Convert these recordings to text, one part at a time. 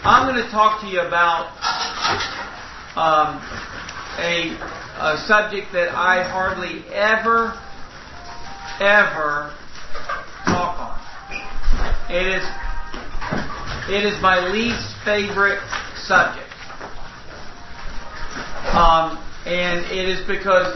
I'm going to talk to you about a subject that I hardly ever talk on. It is my least favorite subject. And it is because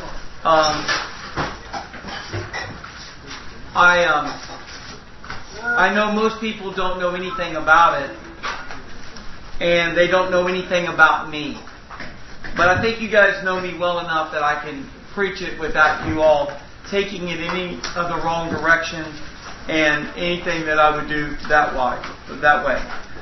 I know most people don't know anything about it, and they don't know anything about me. But I think you guys know me well enough that I can preach it without you all taking it any of the wrong direction and anything that I would do that way.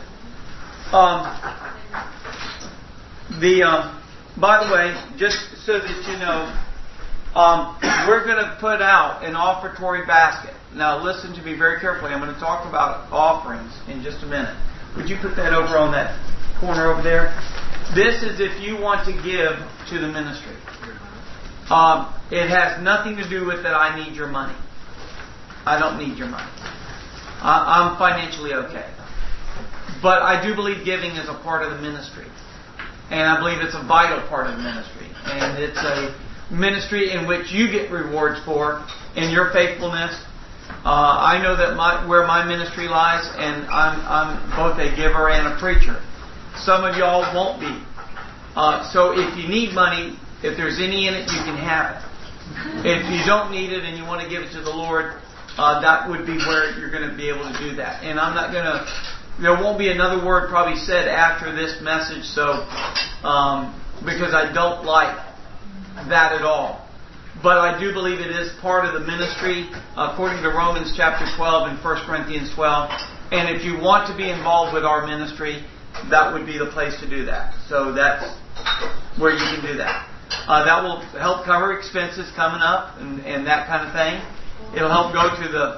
By the way, just so that you know, we're going to put out an offertory basket. Now listen to me very carefully. I'm going to talk about offerings in just a minute. Would you put that over on that corner over there? This is if you want to give to the ministry. It has nothing to do with that I need your money. I don't need your money. I'm financially okay. But I do believe giving is a part of the ministry. And I believe it's a vital part of the ministry. And it's a ministry in which you get rewards for in your faithfulness. I know that where my ministry lies, and I'm both a giver and a preacher. Some of y'all won't be. So if you need money, if there's any in it, you can have it. If you don't need it and you want to give it to the Lord, that would be where you're going to be able to do that. And I'm not going to... There won't be another word probably said after this message, so because I don't like that at all. But I do believe it is part of the ministry, according to Romans chapter 12 and 1 Corinthians 12. And if you want to be involved with our ministry, that would be the place to do that. So that's where you can do that. That will help cover expenses coming up and that kind of thing. It'll help go to the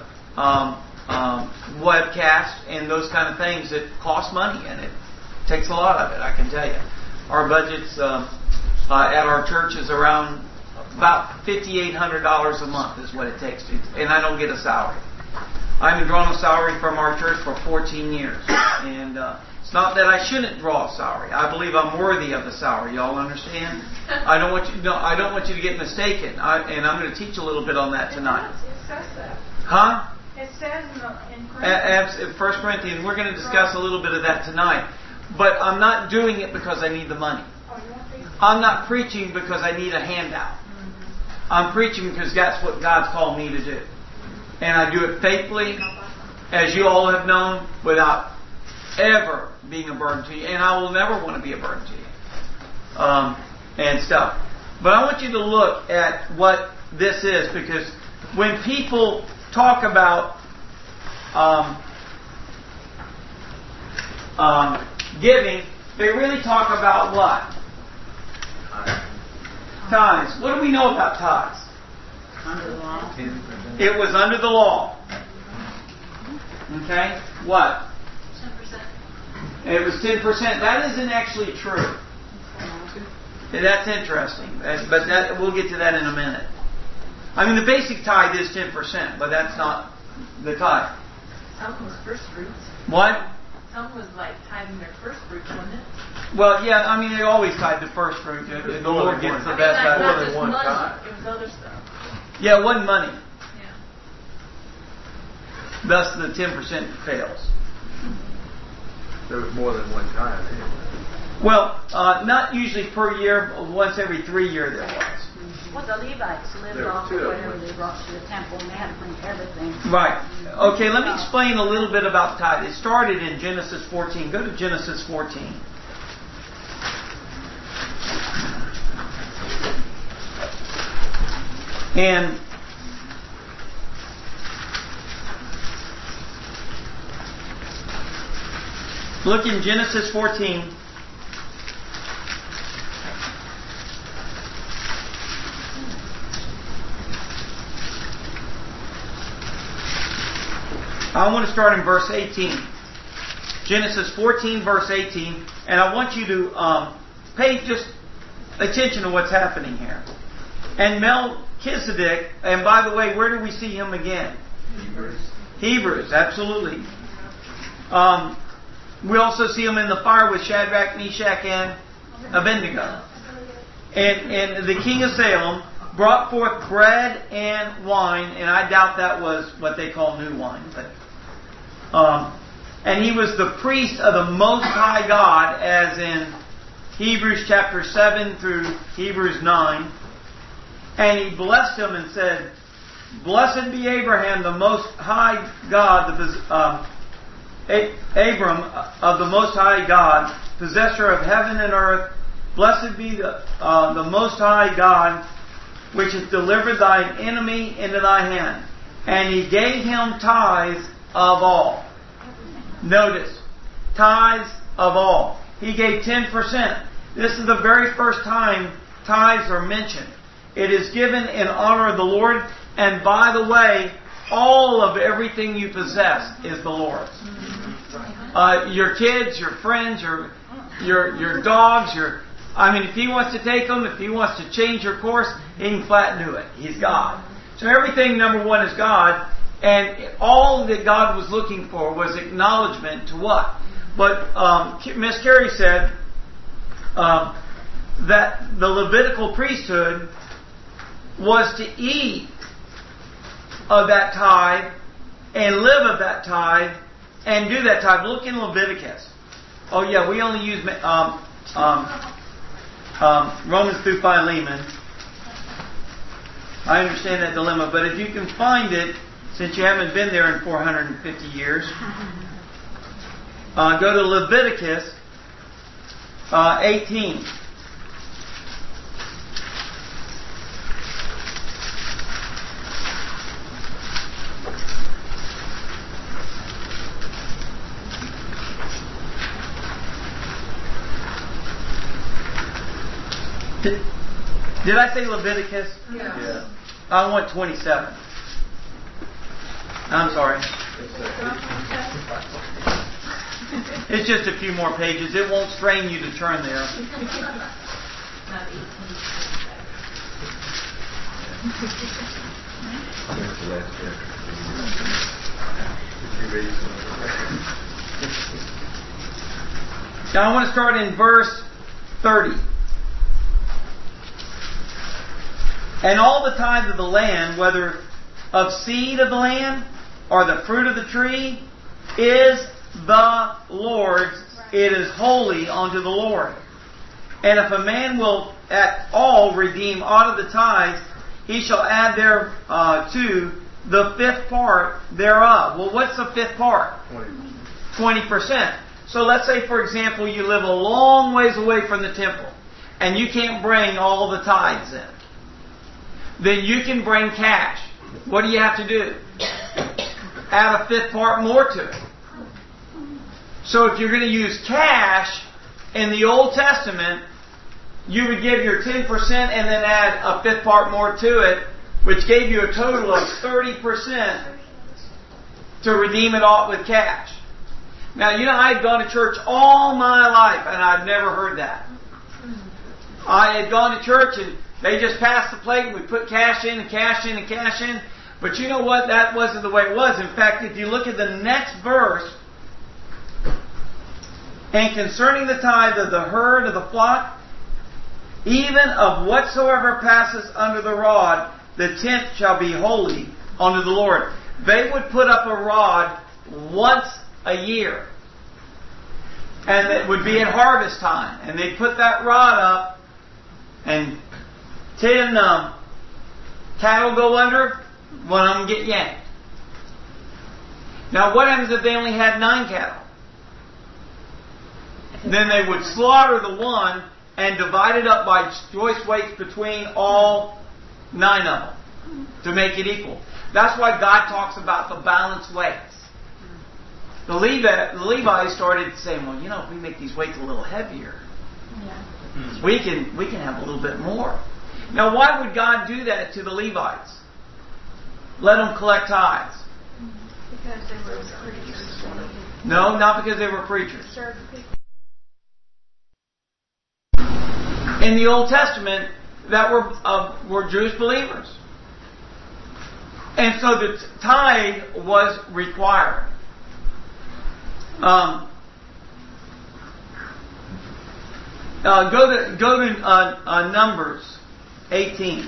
webcast and those kind of things that cost money, and it takes a lot of it, I can tell you. Our budgets at our church is around about $5,800 a month is what it takes to, and I don't get a salary. I haven't drawn a salary from our church for 14 years, and it's not that I shouldn't draw a salary. I believe I'm worthy of the salary. Y'all understand? I don't want you to get mistaken, and I'm going to teach a little bit on that tonight. It says that. Huh? It says in Corinthians. 1 Corinthians. We're going to discuss a little bit of that tonight. But I'm not doing it because I need the money. I'm not preaching because I need a handout. I'm preaching because that's what God's called me to do. And I do it faithfully, as you all have known, without ever being a burden to you. And I will never want to be a burden to you. And stuff. But I want you to look at what this is, because when people talk about giving, they really talk about what? Tithes. What do we know about tithes? Under the law. It was under the law. Okay? What? 10%. It was 10%. That isn't actually true. That's interesting. But we'll get to that in a minute. I mean, the basic tithe is 10%, but that's not the tithe. Some was first fruits. What? Some was like tithing their first fruits, wasn't it? Well, yeah, I mean, they always tithe the first fruit. The Lord gets the best out Not of it. just money. It was other stuff. Yeah, it wasn't money. Yeah. Thus, the 10% fails. There was more than one time anyway. Well, not usually per year, but once every 3 years there was. Well, the Levites lived There off were of two. whatever they brought to the temple, and they had to bring everything. Right. Okay, let me explain a little bit about tithe. It started in Genesis 14. Go to Genesis 14. And look in Genesis 14. I want to start in verse 18. Genesis 14, verse 18. And I want you to pay just attention to what's happening here. And Melchizedek, and by the way, where do we see him again? Hebrews. Hebrews, absolutely. We also see them in the fire with Shadrach, Meshach, and Abednego. And the king of Salem brought forth bread and wine, and I doubt that was what they call new wine. But, and he was the priest of the Most High God, as in Hebrews chapter 7 through Hebrews 9. And he blessed him and said, "Blessed be Abraham, the Most High God, Abram of the Most High God, possessor of heaven and earth. Blessed be the Most High God, which has delivered thine enemy into thy hand." And he gave him tithes of all. Notice, tithes of all. He gave 10%. This is the very first time tithes are mentioned. It is given in honor of the Lord. And by the way, all of everything you possess is the Lord's. Your kids, your friends, your dogs, if He wants to take them, if He wants to change your course, He can flat do it. He's God. So everything, number one, is God. And all that God was looking for was acknowledgement to what? But Miss Carrie said that the Levitical priesthood was to eat of that tithe and live of that tithe and do that tithe. Look in Leviticus. Oh yeah, we only use Romans through Philemon. I understand that dilemma, but if you can find it, since you haven't been there in 450 years, go to Leviticus 18. Did I say Leviticus? Yeah. I want 27. I'm sorry. It's just a few more pages. It won't strain you to turn there. Not 18. Now I want to start in verse 30. And all the tithe of the land, whether of seed of the land or the fruit of the tree, is the Lord's. It is holy unto the Lord. And if a man will at all redeem aught of the tithes, he shall add thereto the fifth part thereof. Well, what's the fifth part? 20%. So let's say, for example, you live a long ways away from the temple, and you can't bring all the tithes in. Then you can bring cash. What do you have to do? Add a fifth part more to it. So if you're going to use cash in the Old Testament, you would give your 10% and then add a fifth part more to it, which gave you a total of 30% to redeem it all with cash. Now, I had gone to church all my life and I've never heard that. I had gone to church and they just passed the plate and we put cash in and cash in and cash in. But you know what? That wasn't the way it was. In fact, if you look at the next verse, and concerning the tithe of the herd of the flock, even of whatsoever passes under the rod, the tenth shall be holy unto the Lord. They would put up a rod once a year. And it would be at harvest time. And they'd put that rod up, and 10 cattle go under, one of them get yanked. Now what happens if they only had 9 cattle? Then they would slaughter the one and divide it up by choice weights between all 9 of them to make it equal. That's why God talks about the balanced weights. The Levites started saying, well, if we make these weights a little heavier, we can have a little bit more. Now, why would God do that to the Levites? Let them collect tithes. Because they were preachers. No, not because they were preachers. In the Old Testament, that were Jewish believers. And so the tithe was required. Go to Numbers 18.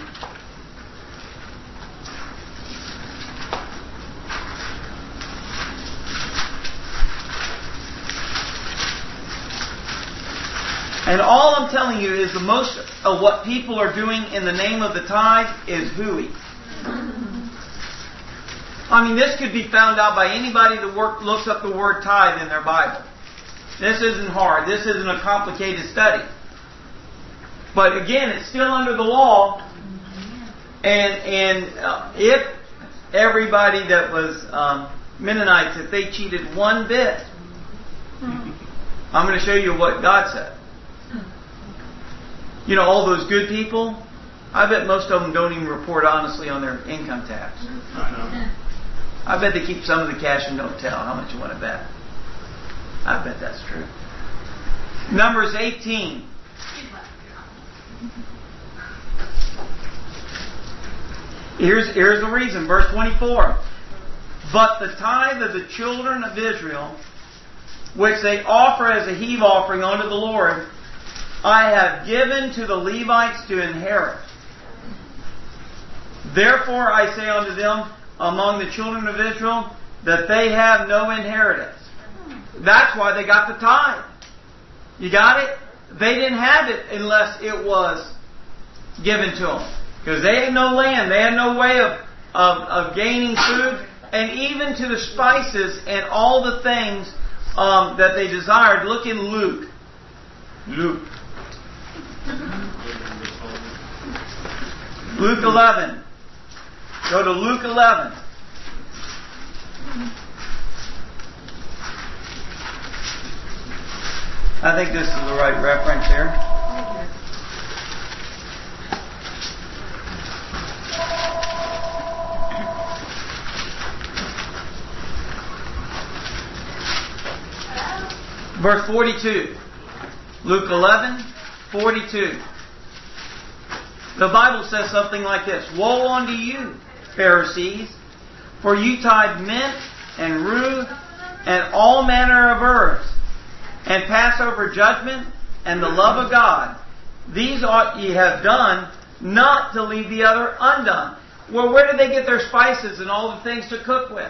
And all I'm telling you is the most of what people are doing in the name of the tithe is hooey. I mean, this could be found out by anybody that looks up the word tithe in their Bible. This isn't hard. This isn't a complicated study. But again, it's still under the law. And if everybody that was Mennonites, if they cheated one bit, I'm going to show you what God said. You know, all those good people, I bet most of them don't even report honestly on their income tax. I bet they keep some of the cash and don't tell. How much you want to bet? I bet that's true. Numbers 18. Here's the reason. Verse 24. But the tithe of the children of Israel, which they offer as a heave offering unto the Lord, I have given to the Levites to inherit. Therefore I say unto them among the children of Israel that they have no inheritance. That's why they got the tithe. You got it? They didn't have it unless it was given to them. Because they had no land. They had no way of gaining food. And even to the spices and all the things that they desired. Look in Luke. Luke 11. Go to Luke 11. I think this is the right reference here. Verse 42. Luke 11, 42. The Bible says something like this. Woe unto you, Pharisees, for you tithe mint and rue and all manner of herbs, and pass over judgment and the love of God. These ought ye have done, not to leave the other undone. Well, where did they get their spices and all the things to cook with?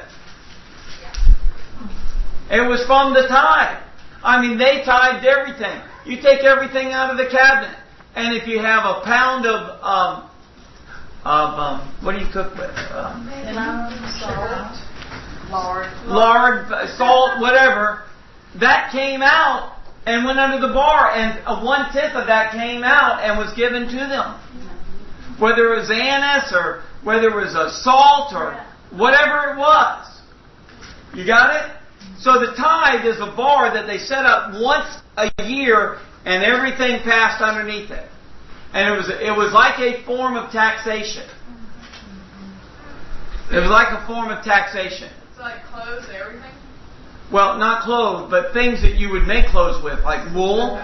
It was from the tithe. I mean, they tithed everything. You take everything out of the cabinet, and if you have a pound of what do you cook with? Lard, salt, whatever. That came out and went under the bar, and 1/10 of that came out and was given to them. Whether it was anise or whether it was a salt or whatever it was. You got it? So the tithe is a bar that they set up once a year, and everything passed underneath it. And it was like a form of taxation. It was like a form of taxation. It's like clothes, everything? Well, not clothes, but things that you would make clothes with, like wool,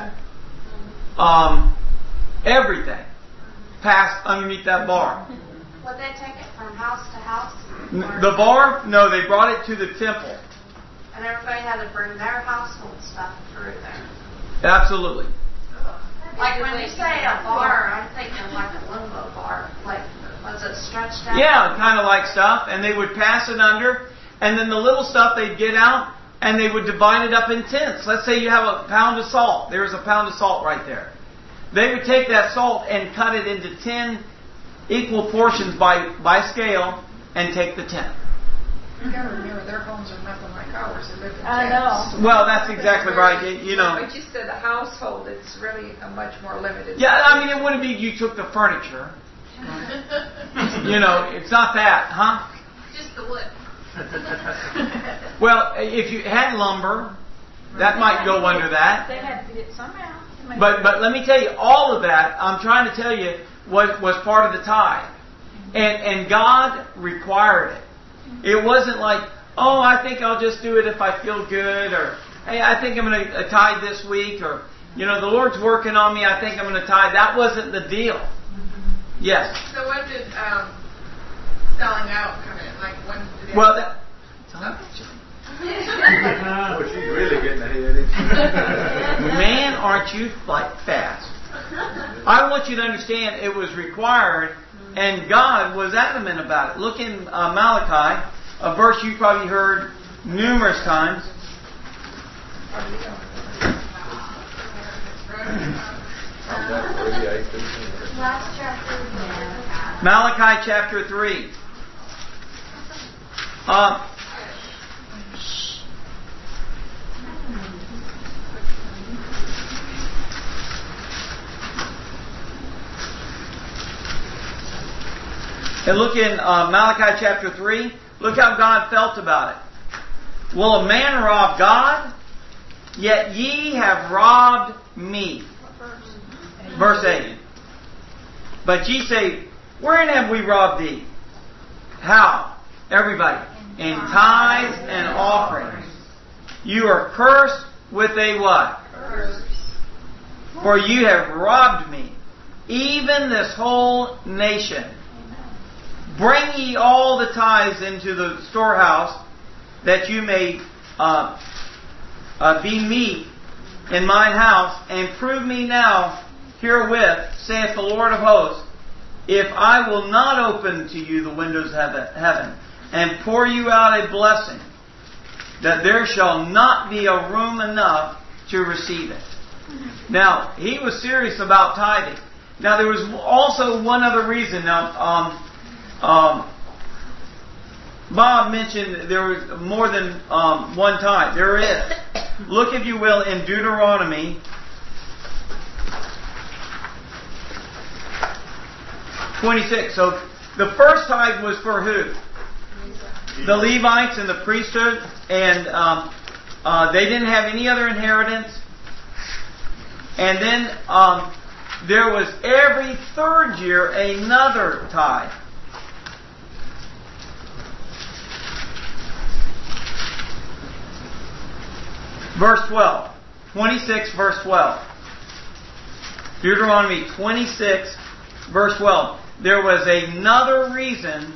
everything passed underneath that bar. Would they take it from house to house? The bar? No, they brought it to the temple. And everybody had to bring their household stuff through there. Absolutely. Like when you say a bar, I'm thinking like a limbo bar. Like, was it stretched out? Yeah, kind of like stuff. And they would pass it under. And then the little stuff they'd get out and they would divide it up in tenths. Let's say you have a pound of salt. There's a pound of salt right there. They would take that salt and cut it into 10 equal portions by scale and take the 10. You got to remember, their homes are nothing like ours. They live in I tents. know. Well, that's exactly right. You know. But you said a household, it's really a much more limited. Yeah, I mean, it wouldn't be you took the furniture. You know, it's not that, huh? Just the wood. Well, if you had lumber, that might go under that. They had to get it somehow. But let me tell you, all of that, I'm trying to tell you, was part of the tithe. And God required it. It wasn't like, oh, I think I'll just do it if I feel good, or hey, I think I'm going to tithe this week, or you know, the Lord's working on me, I think I'm going to tithe. That wasn't the deal. Yes. So when did selling out come in? Like when did it? Well, Boy, she's really getting ahead, isn't she? Man, aren't you fast? I want you to understand it was required, and God was adamant about it. Look in Malachi, a verse you probably heard numerous times. Last chapter. Malachi chapter 3. And look in Malachi chapter 3. Look how God felt about it. Will a man rob God? Yet ye have robbed me. Verse 8. But ye say, wherein have we robbed thee? How? Everybody. In tithes and offerings. You are cursed with a what? Curse. For you have robbed me, even this whole nation. Bring ye all the tithes into the storehouse, that you may be meat in mine house, and prove me now herewith, saith the Lord of hosts, if I will not open to you the windows of heaven, and pour you out a blessing, that there shall not be a room enough to receive it. Now, he was serious about tithing. Now, there was also one other reason. Now, Bob mentioned there was more than one tithe. There is. Look, if you will, in Deuteronomy 26. So, the first tithe was for who? The Levites and the priesthood, and they didn't have any other inheritance. And then there was every third year another tithe. Verse 12. 26 verse 12. Deuteronomy 26 verse 12. There was another reason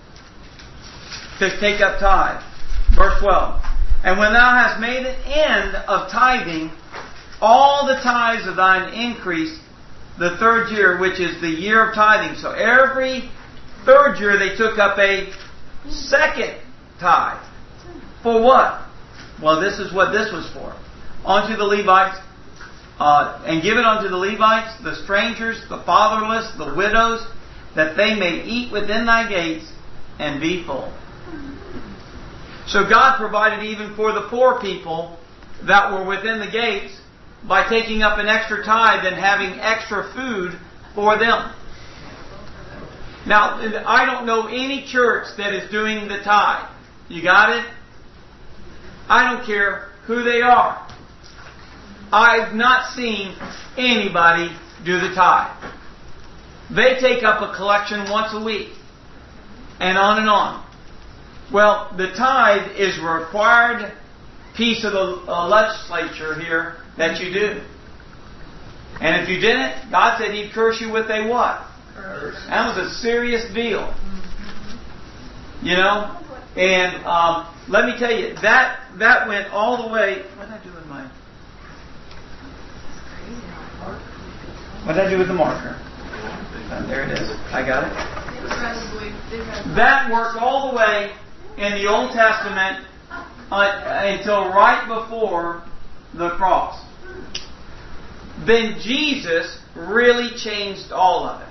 to take up tithe. Verse 12. And when thou hast made an end of tithing, all the tithes of thine increase the third year, which is the year of tithing. So every third year they took up a second tithe. For what? Well, this is what this was for. Unto the Levites, and give it unto the Levites, the strangers, the fatherless, the widows, that they may eat within thy gates and be full. So God provided even for the poor people that were within the gates by taking up an extra tithe and having extra food for them. Now, I don't know any church that is doing the tithe. You got it? I don't care who they are. I've not seen anybody do the tithe. They take up a collection once a week. And on and on. Well, the tithe is a required piece of the legislature here that you do. And if you didn't, God said He'd curse you with a what? Curse. That was a serious deal. You know? And let me tell you, that went all the way... What did I do with my... What did I do with the marker? There it is. I got it. That worked all the way in the Old Testament until right before the cross. Then Jesus really changed all of it.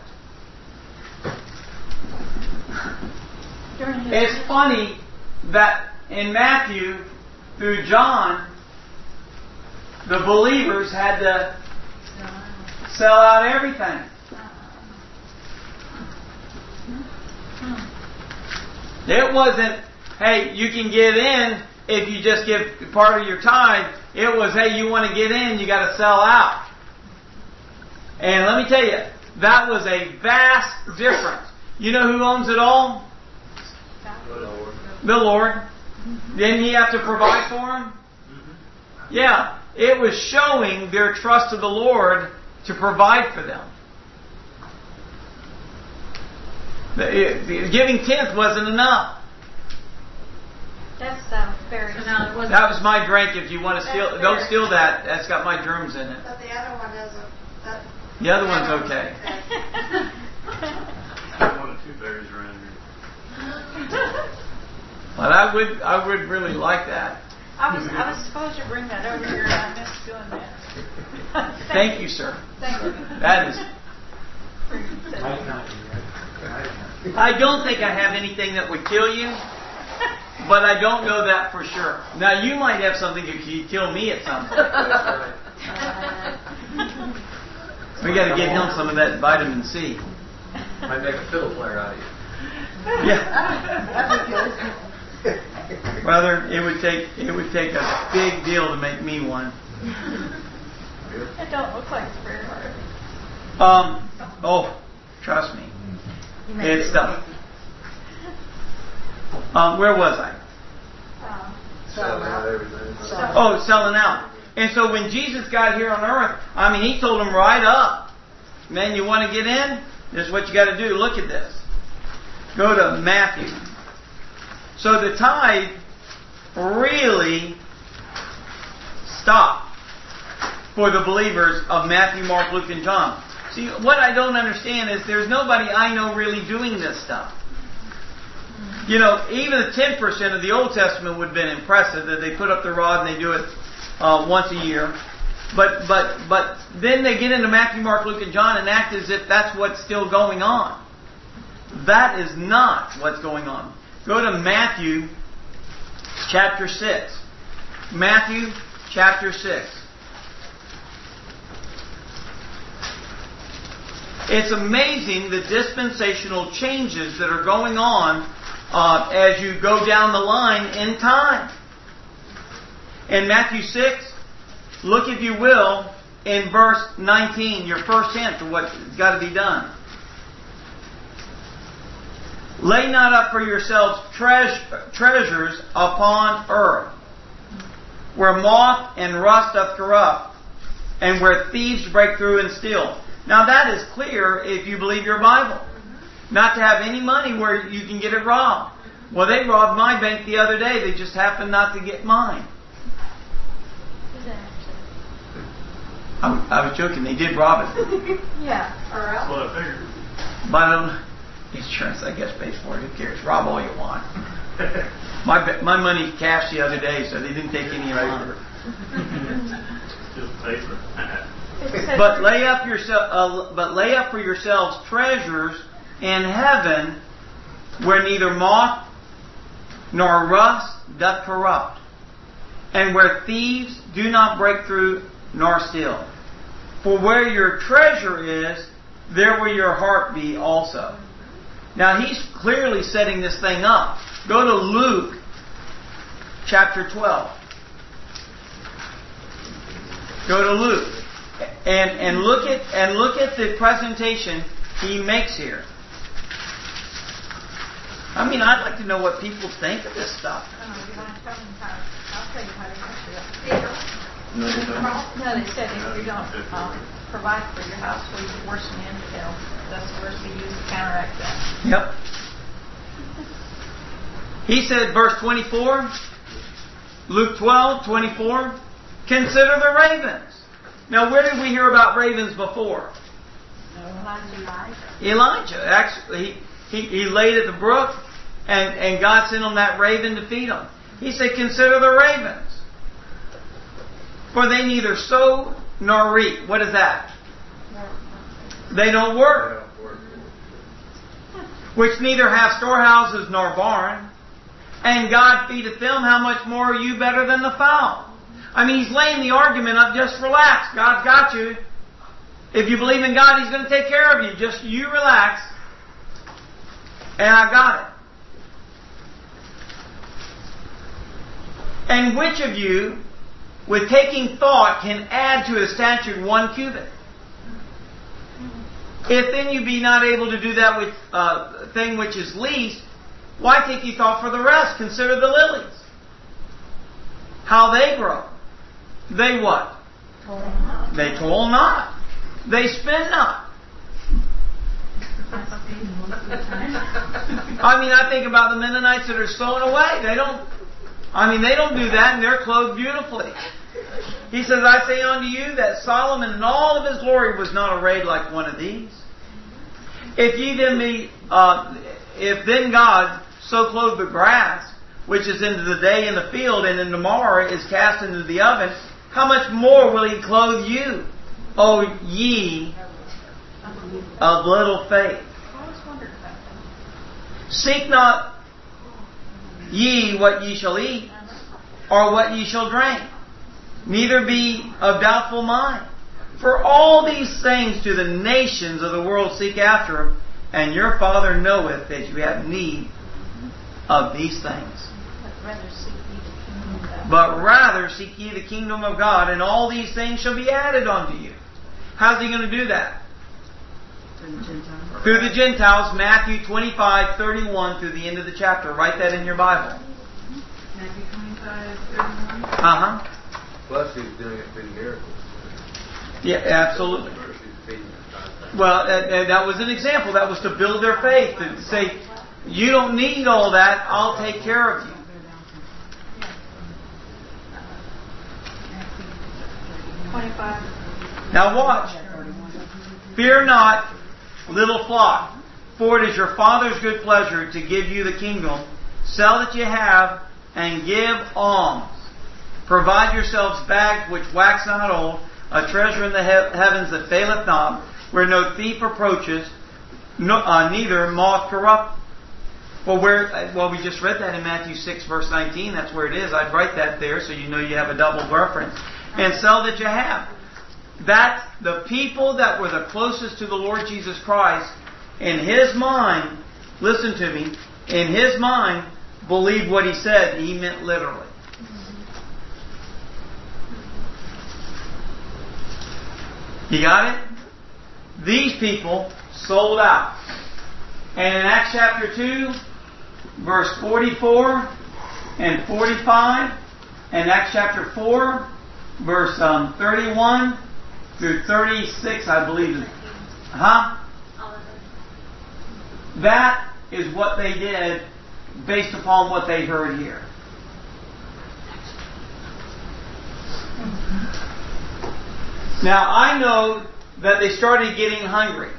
It's funny that in Matthew through John, the believers had to sell out everything. It wasn't, hey, you can get in if you just give part of your tithe. It was, hey, you want to get in, you got to sell out. And let me tell you, that was a vast difference. You know who owns it all? The Lord. Didn't He have to provide for them? Yeah. It was showing their trust of the Lord to provide for them. The giving tenth wasn't enough. That's very. So now it wasn't. That was my drink. If you want to steal, don't steal that. That's got my germs in it. But the other one isn't. The other one's okay. One or two berries around here. But I would really like that. I was supposed to bring that over here, and I missed doing that. Thank you, sir. Thank you. That is. I don't think I have anything that would kill you, but I don't know that for sure. Now, you might have something that could kill me at some point. We got to get him some of that vitamin C. Might make a fiddle player out of you. Yeah. Brother, it would take a big deal to make me one. It don't look like it's very hard. Oh, trust me. It's tough. Where was I? Selling out everything. Oh, selling out. And so when Jesus got here on earth, I mean, He told them right up, man, you want to get in? This is what you got to do. Look at this. Go to Matthew. So the tithe really stopped for the believers of Matthew, Mark, Luke, and John. See, what I don't understand is there's nobody I know really doing this stuff. You know, even the 10% of the Old Testament would have been impressive that they put up the rod and they do it once a year. But then they get into Matthew, Mark, Luke, and John and act as if that's what's still going on. That is not what's going on. Go to Matthew chapter 6. Matthew chapter 6. It's amazing the dispensational changes that are going on as you go down the line in time. In Matthew 6, look if you will in verse 19, your first hint of what's got to be done. Lay not up for yourselves treasures upon earth, where moth and rust doth corrupt, and where thieves break through and steal. Now that is clear if you believe your Bible. Not to have any money where you can get it robbed. Well, they robbed my bank the other day. They just happened not to get mine. I was joking. They did rob it. Yeah. That's what I figured. But insurance, I guess, pays for it. Who cares? Rob all you want. My money cashed the other day, so they didn't take any longer. Just paper. But lay up for yourselves treasures in heaven, where neither moth nor rust doth corrupt, and where thieves do not break through nor steal. For where your treasure is, there will your heart be also. Now he's clearly setting this thing up. Go to Luke chapter 12. Go to Luke. And look at the presentation he makes here. I mean, I'd like to know what people think of this stuff. I'll tell you how to answer that. No, No, they said if you don't provide for your house, we worsen the infidel. That's the verse we use to counteract that. Yep. He said, verse 24, Luke 12:24, consider the ravens. Now, where did we hear about ravens before? Elijah. Actually, he laid at the brook, and God sent him that raven to feed him. He said, consider the ravens. For they neither sow nor reap. What is that? They don't work. Which neither have storehouses nor barn. And God feedeth them. How much more are you better than the fowl? I mean, he's laying the argument of just relax. God's got you. If you believe in God, He's going to take care of you. Just you relax. And I've got it. And which of you, with taking thought, can add to his stature 1 cubit? If then you be not able to do that with thing which is least, why take ye thought for the rest? Consider the lilies. How they grow. They what? They toil not. They spin not. I mean, I think about the Mennonites that are sown away. I mean, they don't do that, and they're clothed beautifully. He says, I say unto you that Solomon in all of his glory was not arrayed like one of these. If then God so clothed the grass, which is into the day in the field, and in the morrow is cast into the oven, how much more will He clothe you, O ye of little faith? I always wondered about that. Seek not ye what ye shall eat, or what ye shall drink, neither be of doubtful mind. For all these things do the nations of the world seek after, and your Father knoweth that you have need of these things. But rather seek ye the kingdom of God, and all these things shall be added unto you. How's He going to do that? Through the Gentiles, Matthew 25:31 through the end of the chapter. Write that in your Bible. Matthew 25:31. Plus, He's doing it through miracles. Yeah, absolutely. He's feeding us. Well, that was an example. That was to build their faith. To say, you don't need all that. I'll take care of you. Now watch. Fear not, little flock, for it is your Father's good pleasure to give you the kingdom. Sell that you have, and give alms. Provide yourselves bags which wax not old, a treasure in the heavens that faileth not, where no thief approaches, neither moth corrupt. Well, we just read that in Matthew 6, verse 19. That's where it is. I'd write that there so you know you have a double reference. And sell that you have. That the people that were the closest to the Lord Jesus Christ, in His mind, listen to me, in His mind, believed what He said. He meant literally. You got it? These people sold out. And in Acts chapter 2, verse 44 and 45, and Acts chapter 4, verse 31 through 36, I believe. That is what they did based upon what they heard here. Now, I know that they started getting hungry.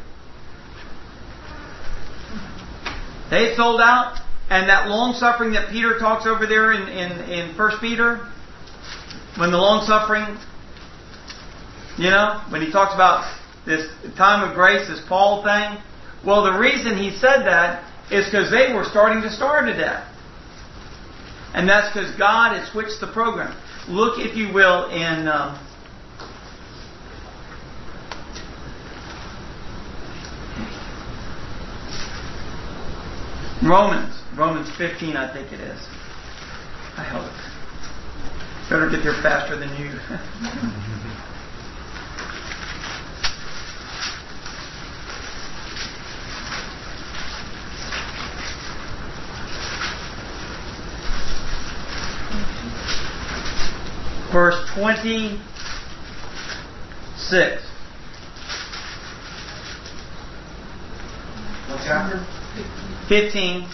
They sold out, and that long-suffering that Peter talks over there in 1 Peter, when the long-suffering, when he talks about this time of grace, this Paul thing, well, the reason he said that is because they were starting to starve to death. And that's because God had switched the program. Look, if you will, in Romans 15, I think it is. I hope. Better get there faster than you. Verse 26. What chapter? 15,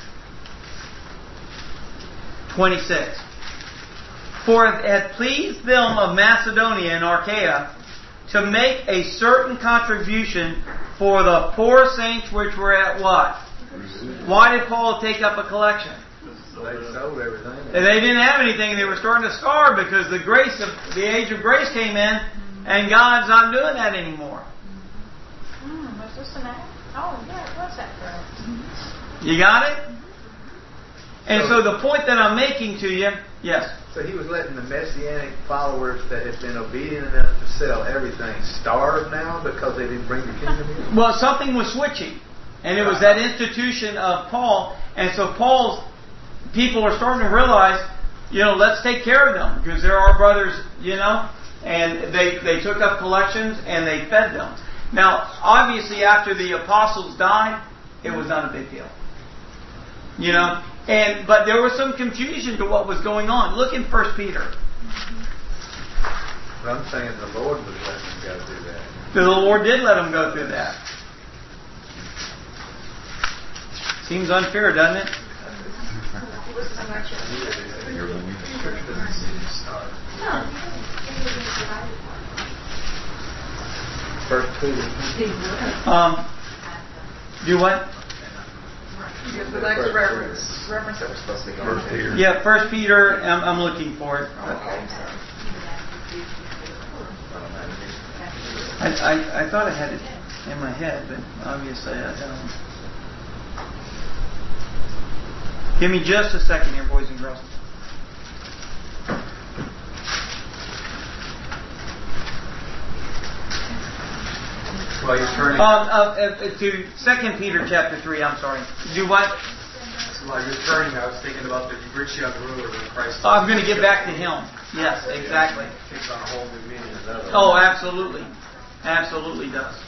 26. For it had pleased them of Macedonia and Achaia to make a certain contribution for the poor saints which were at what? Why did Paul take up a collection? They sold everything. They didn't have anything. They were starting to starve because the age of grace came in, and God's not doing that anymore. Was this an act? Oh, yeah, it was that girl. You got it? And so the point that I'm making to you, yes. So he was letting the Messianic followers that had been obedient enough to sell everything starve now because they didn't bring the kingdom in? Well, something was switching. And it was that institution of Paul. And so Paul's people are starting to realize, let's take care of them because they're our brothers, And they took up collections and they fed them. Now, obviously, after the apostles died, it was not a big deal. But there was some confusion to what was going on. Look in 1 Peter. But I'm saying the Lord was letting them go through that. The Lord did let them go through that. Seems unfair, doesn't it? Was this not your? First Peter. Do what? Because the next reference that we're supposed to be going to. Yeah, 1 Peter. I'm looking for it. I thought I had it in my head, but obviously I don't. Give me just a second here, boys and girls. While you're turning, To 2 Peter chapter 3. I'm sorry. Do what? While you're turning, I was thinking about the rich young ruler when Christ. I'm going to get back to him. Yes, exactly. takes on a whole new meaning. Oh, absolutely. Absolutely does.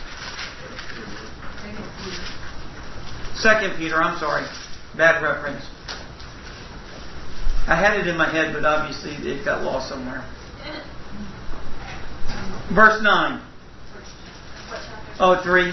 2 Peter, I'm sorry. Bad reference. I had it in my head, but obviously it got lost somewhere. Verse 9. Oh, 3.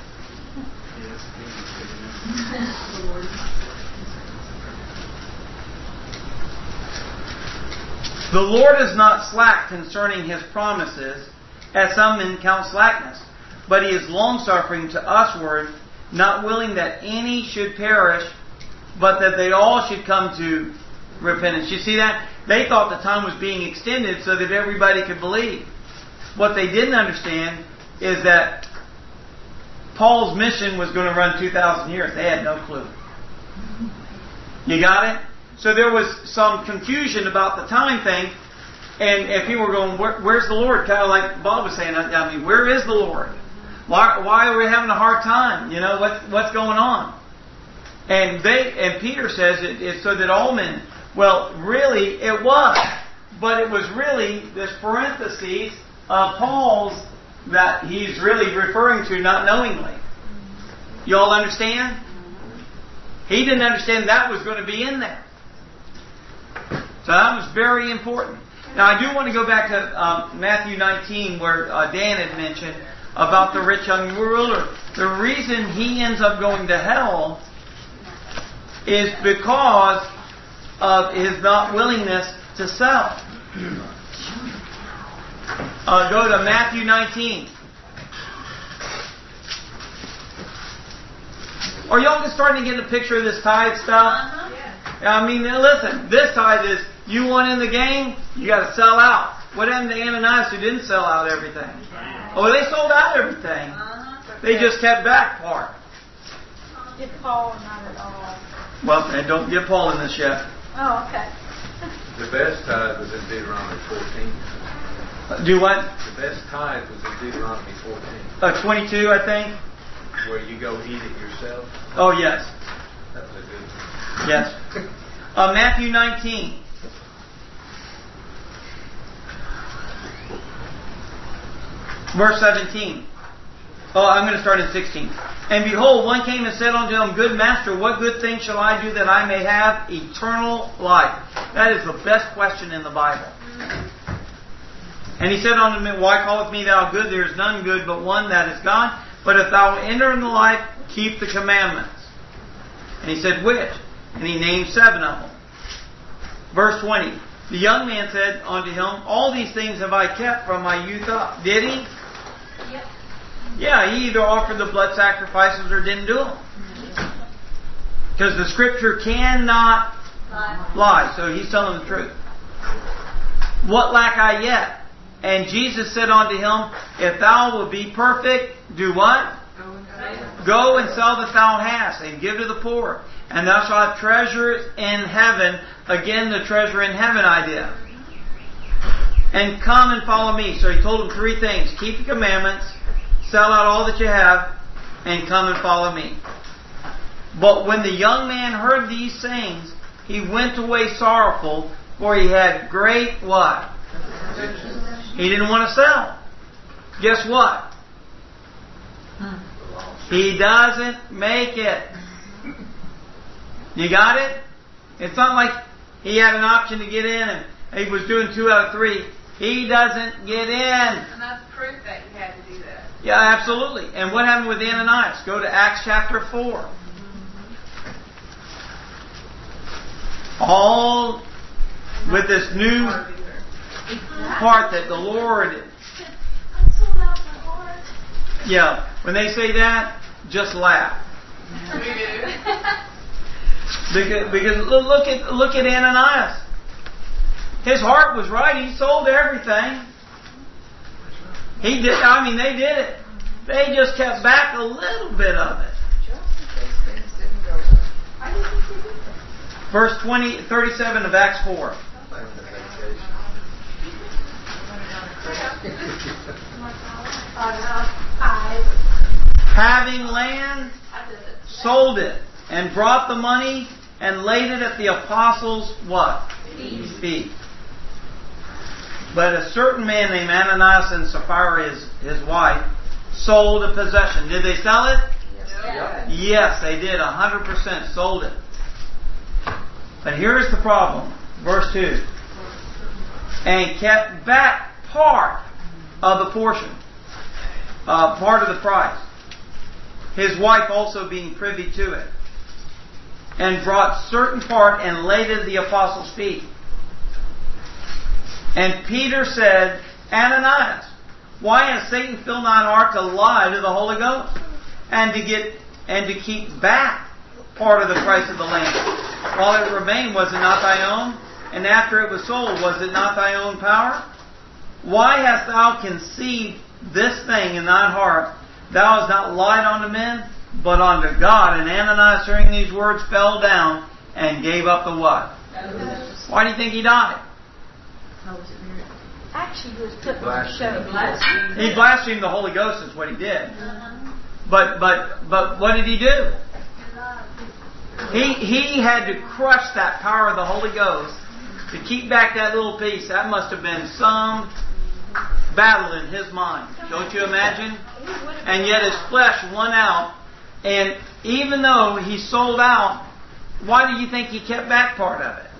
The Lord is not slack concerning His promises, as some men count slackness, but He is longsuffering to usward, not willing that any should perish, but that they all should come to repentance. You see that? They thought the time was being extended so that everybody could believe. What they didn't understand is that Paul's mission was going to run 2,000 years. They had no clue. You got it? So there was some confusion about the time thing, and people were going, where's the Lord? Kind of like Bob was saying, I mean, where is the Lord? Why are we having a hard time? You know, what's going on? And Peter says it's so that all men, well, really it was, but it was really this parentheses of Paul's that he's really referring to not knowingly. You all understand? He didn't understand that was going to be in there. So that was very important. Now I do want to go back to Matthew 19 where Dan had mentioned about the rich young ruler. The reason he ends up going to hell is because of his not willingness to sell. Go to Matthew 19. Are y'all just starting to get a picture of this tithe stuff? I mean, listen, this tithe is, you want in the game, you got to sell out. What happened to Ananias who didn't sell out everything? Oh, they sold out everything. They just kept back part. Get Paul not at all. Well, and don't get Paul in this yet. Oh, okay. The best tithe was in Deuteronomy 14. Do what? The best tithe was in Deuteronomy 14. 22, I think. Where you go eat it yourself. Oh, yes. That was a good one. Yes. Matthew 19. Verse 17. Oh, I'm going to start in 16. And behold, one came and said unto him, Good master, what good thing shall I do that I may have eternal life? That is the best question in the Bible. And he said unto me, Why callest me thou good? There is none good but one, that is God. But if thou enter in the life, keep the commandments. And he said, Which? And he named 7 of them. Verse 20. The young man said unto him, All these things have I kept from my youth up. Did he? Yep. Yeah, he either offered the blood sacrifices or didn't do them. Because the Scripture cannot lie. So he's telling the truth. What lack I yet? And Jesus said unto him, If thou wilt be perfect, do what? Go and sell that thou hast, and give to the poor. And thou shalt have treasure in heaven. Again, the treasure in heaven idea. And come and follow me. So he told him 3 things. Keep the commandments, sell out all that you have, and come and follow me. But when the young man heard these things, he went away sorrowful, for he had great what? He didn't want to sell. Guess what? He doesn't make it. You got it? It's not like he had an option to get in and he was doing 2 out of 3. He doesn't get in. And that's proof that you had to do that. Yeah, absolutely. And what happened with Ananias? Go to Acts chapter 4. All with this new part that the Lord... Yeah, when they say that, just laugh. Because look at Ananias. His heart was right. He sold everything. He did. I mean, they did it. They just kept back a little bit of it. Verse 37 of Acts 4. Having land, sold it, and brought the money, and laid it at the apostles' what? Feet. But a certain man named Ananias and Sapphira, his wife, sold a possession. Did they sell it? Yes, they did. 100% sold it. But here's the problem. Verse 2. And kept back part of the portion. Part of the price. His wife also being privy to it. And brought certain part and laid it at the apostles' feet. And Peter said, Ananias, why has Satan filled thine heart to lie to the Holy Ghost? And to keep back part of the price of the land. While it remained, was it not thy own? And after it was sold, was it not thy own power? Why hast thou conceived this thing in thine heart? Thou hast not lied unto men, but unto God. And Ananias, hearing these words, fell down and gave up the what? Why do you think he died? Actually, he was put on the show. He blasphemed the Holy Ghost is what he did. But what did he do? He had to crush that power of the Holy Ghost to keep back that little piece. That must have been some battle in his mind. Don't you imagine? And yet his flesh won out. And even though he sold out, why do you think he kept back part of it?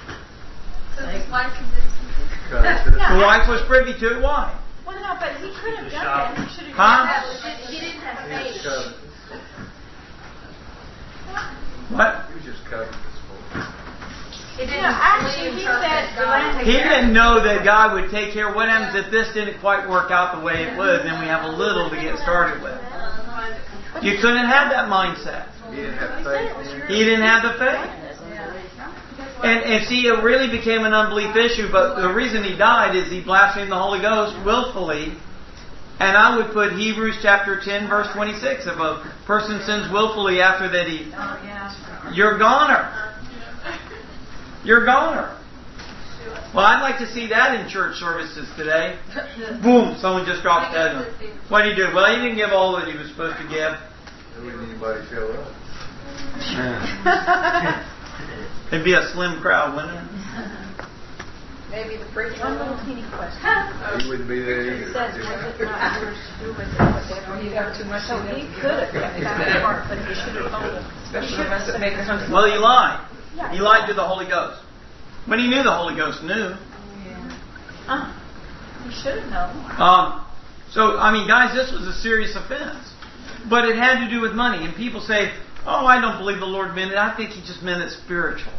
The wife was privy to it. Why? Well, no, but he could have done that. He should have done that. He didn't have faith. What? He was just covering his fault. He didn't actually, he said the land. He didn't know that God would take care. What happens if this didn't quite work out the way it would? Then we have a little to get started with. You couldn't have that mindset. He didn't have faith. He didn't have the faith. And see, it really became an unbelief issue, but the reason he died is he blasphemed the Holy Ghost willfully. And I would put Hebrews chapter 10, verse 26. If a person sins willfully after that you're goner. You're goner. Well, I'd like to see that in church services today. Boom, someone just dropped dead. What did he do? Well, he didn't give all that he was supposed to give. There wouldn't anybody show up. It'd be a slim crowd, wouldn't it? Maybe the preacher. One little teeny question. He wouldn't be there It either. says, was it not yours to do with it? You got too much So in he it. could have kept that part, but he should have told him. Especially the ones that make us Well, he lied. He lied to the Holy Ghost. When he knew the Holy Ghost knew. He should have known. So, I mean, guys, this was a serious offense. But it had to do with money. And people say, oh, I don't believe the Lord meant it. I think He just meant it spiritual.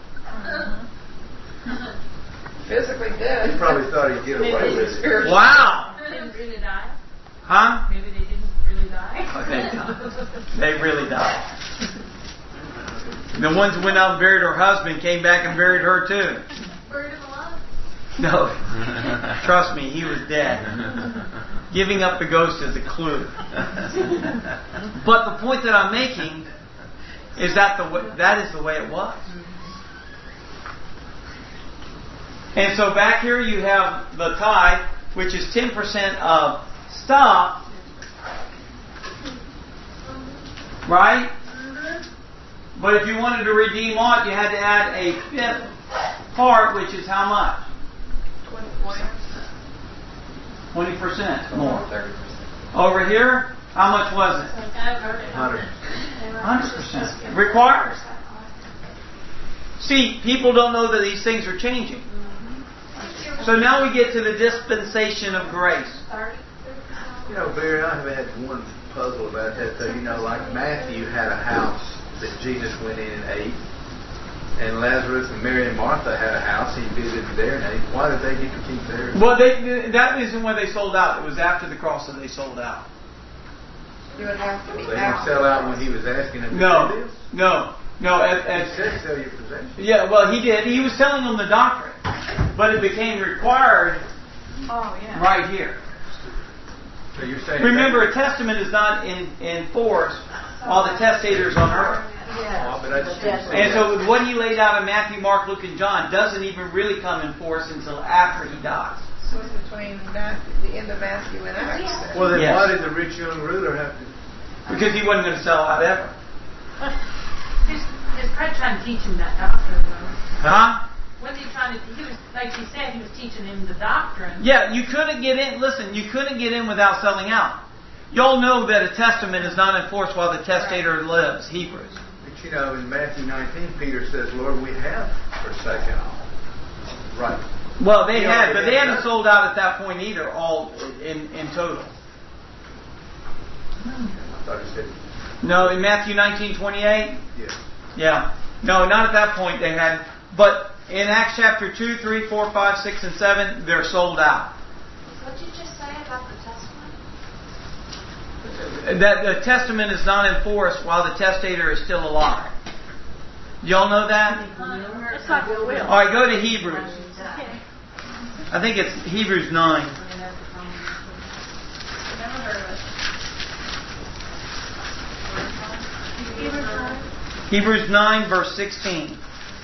physically dead. He probably thought he'd get away with it. Wow! They didn't really die. Huh? Maybe they didn't really die. Oh, they died. They really died. The ones who went out and buried her husband came back and buried her too. Buried him alive. No. Trust me, he was dead. Giving up the ghost is a clue. But the point that I'm making is that that is the way it was. And so back here you have the tithe, which is 10% of stuff. Right? But if you wanted to redeem aught, you had to add a fifth part, which is how much? 20% more. 30%. Over here, how much was it? 100%. Required. See, people don't know that these things are changing. So now we get to the dispensation of grace. You know, Barry, I have had one puzzle about that, though. You know, like Matthew had a house that Jesus went in and ate. And Lazarus and Mary and Martha had a house. He visited there. And why did they get to keep theirs? Well, that isn't when they sold out. It was after the cross that they sold out. You would have to be They out. didn't sell out when he was asking them to No, do this? no. He said sell your possessions. Yeah, well, he did. He was telling them the doctrine. But it became required Oh, yeah. right here. So you're saying... Remember, a testament is not in force while the testator's on earth. Yeah. But I just didn't say And that. so what he laid out in Matthew, Mark, Luke, and John doesn't even really come in force until after he dies. So it's between the end of Matthew and Acts. then. Well, then Yes. why did the rich young ruler have to... Because he wasn't going to sell out ever. He's probably trying to teach him that doctrine, though. Huh? What he trying to? He was, like you said, he was teaching him the doctrine. Yeah, you couldn't get in. Listen, you couldn't get in without selling out. Y'all know that a testament is not in force while the testator lives. Hebrews. But you know, in Matthew 19, Peter says, Lord, we have forsaken all. Right. Well, they Yeah, had, but they hadn't sold out at that point either, all in total. I thought he said, No, in Matthew 19:28? yes. Yeah. No, not at that point they had. But in Acts chapter 2, 3, 4, 5, 6, and 7, they're sold out. What did you just say about the testament? That the testament is not in force while the testator is still alive. Y'all know that? It's like a will. All right, go to Hebrews. I think it's Hebrews 9. Hebrews 9, verse 16.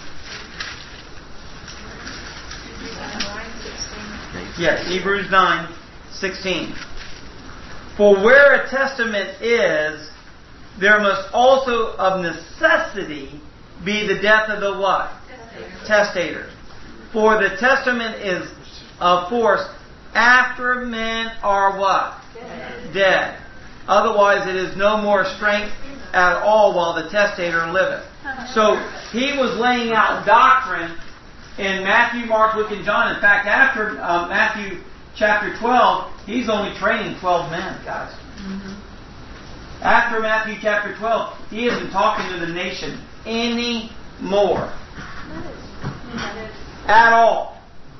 Yes, Hebrews 9, 16. For where a testament is, there must also of necessity be the death of the what? Testator. For the testament is of force after men are what? Dead. Otherwise it is no more strength at all while the testator liveth. So he was laying out doctrine in Matthew, Mark, Luke, and John. In fact, after Matthew chapter 12, he's only training 12 men, guys. After Matthew chapter 12, he isn't talking to the nation anymore. At all.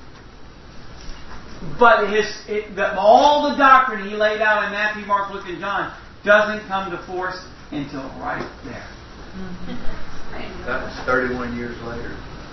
But all the doctrine he laid out in Matthew, Mark, Luke, and John doesn't come to force until right there. That was 31 years later.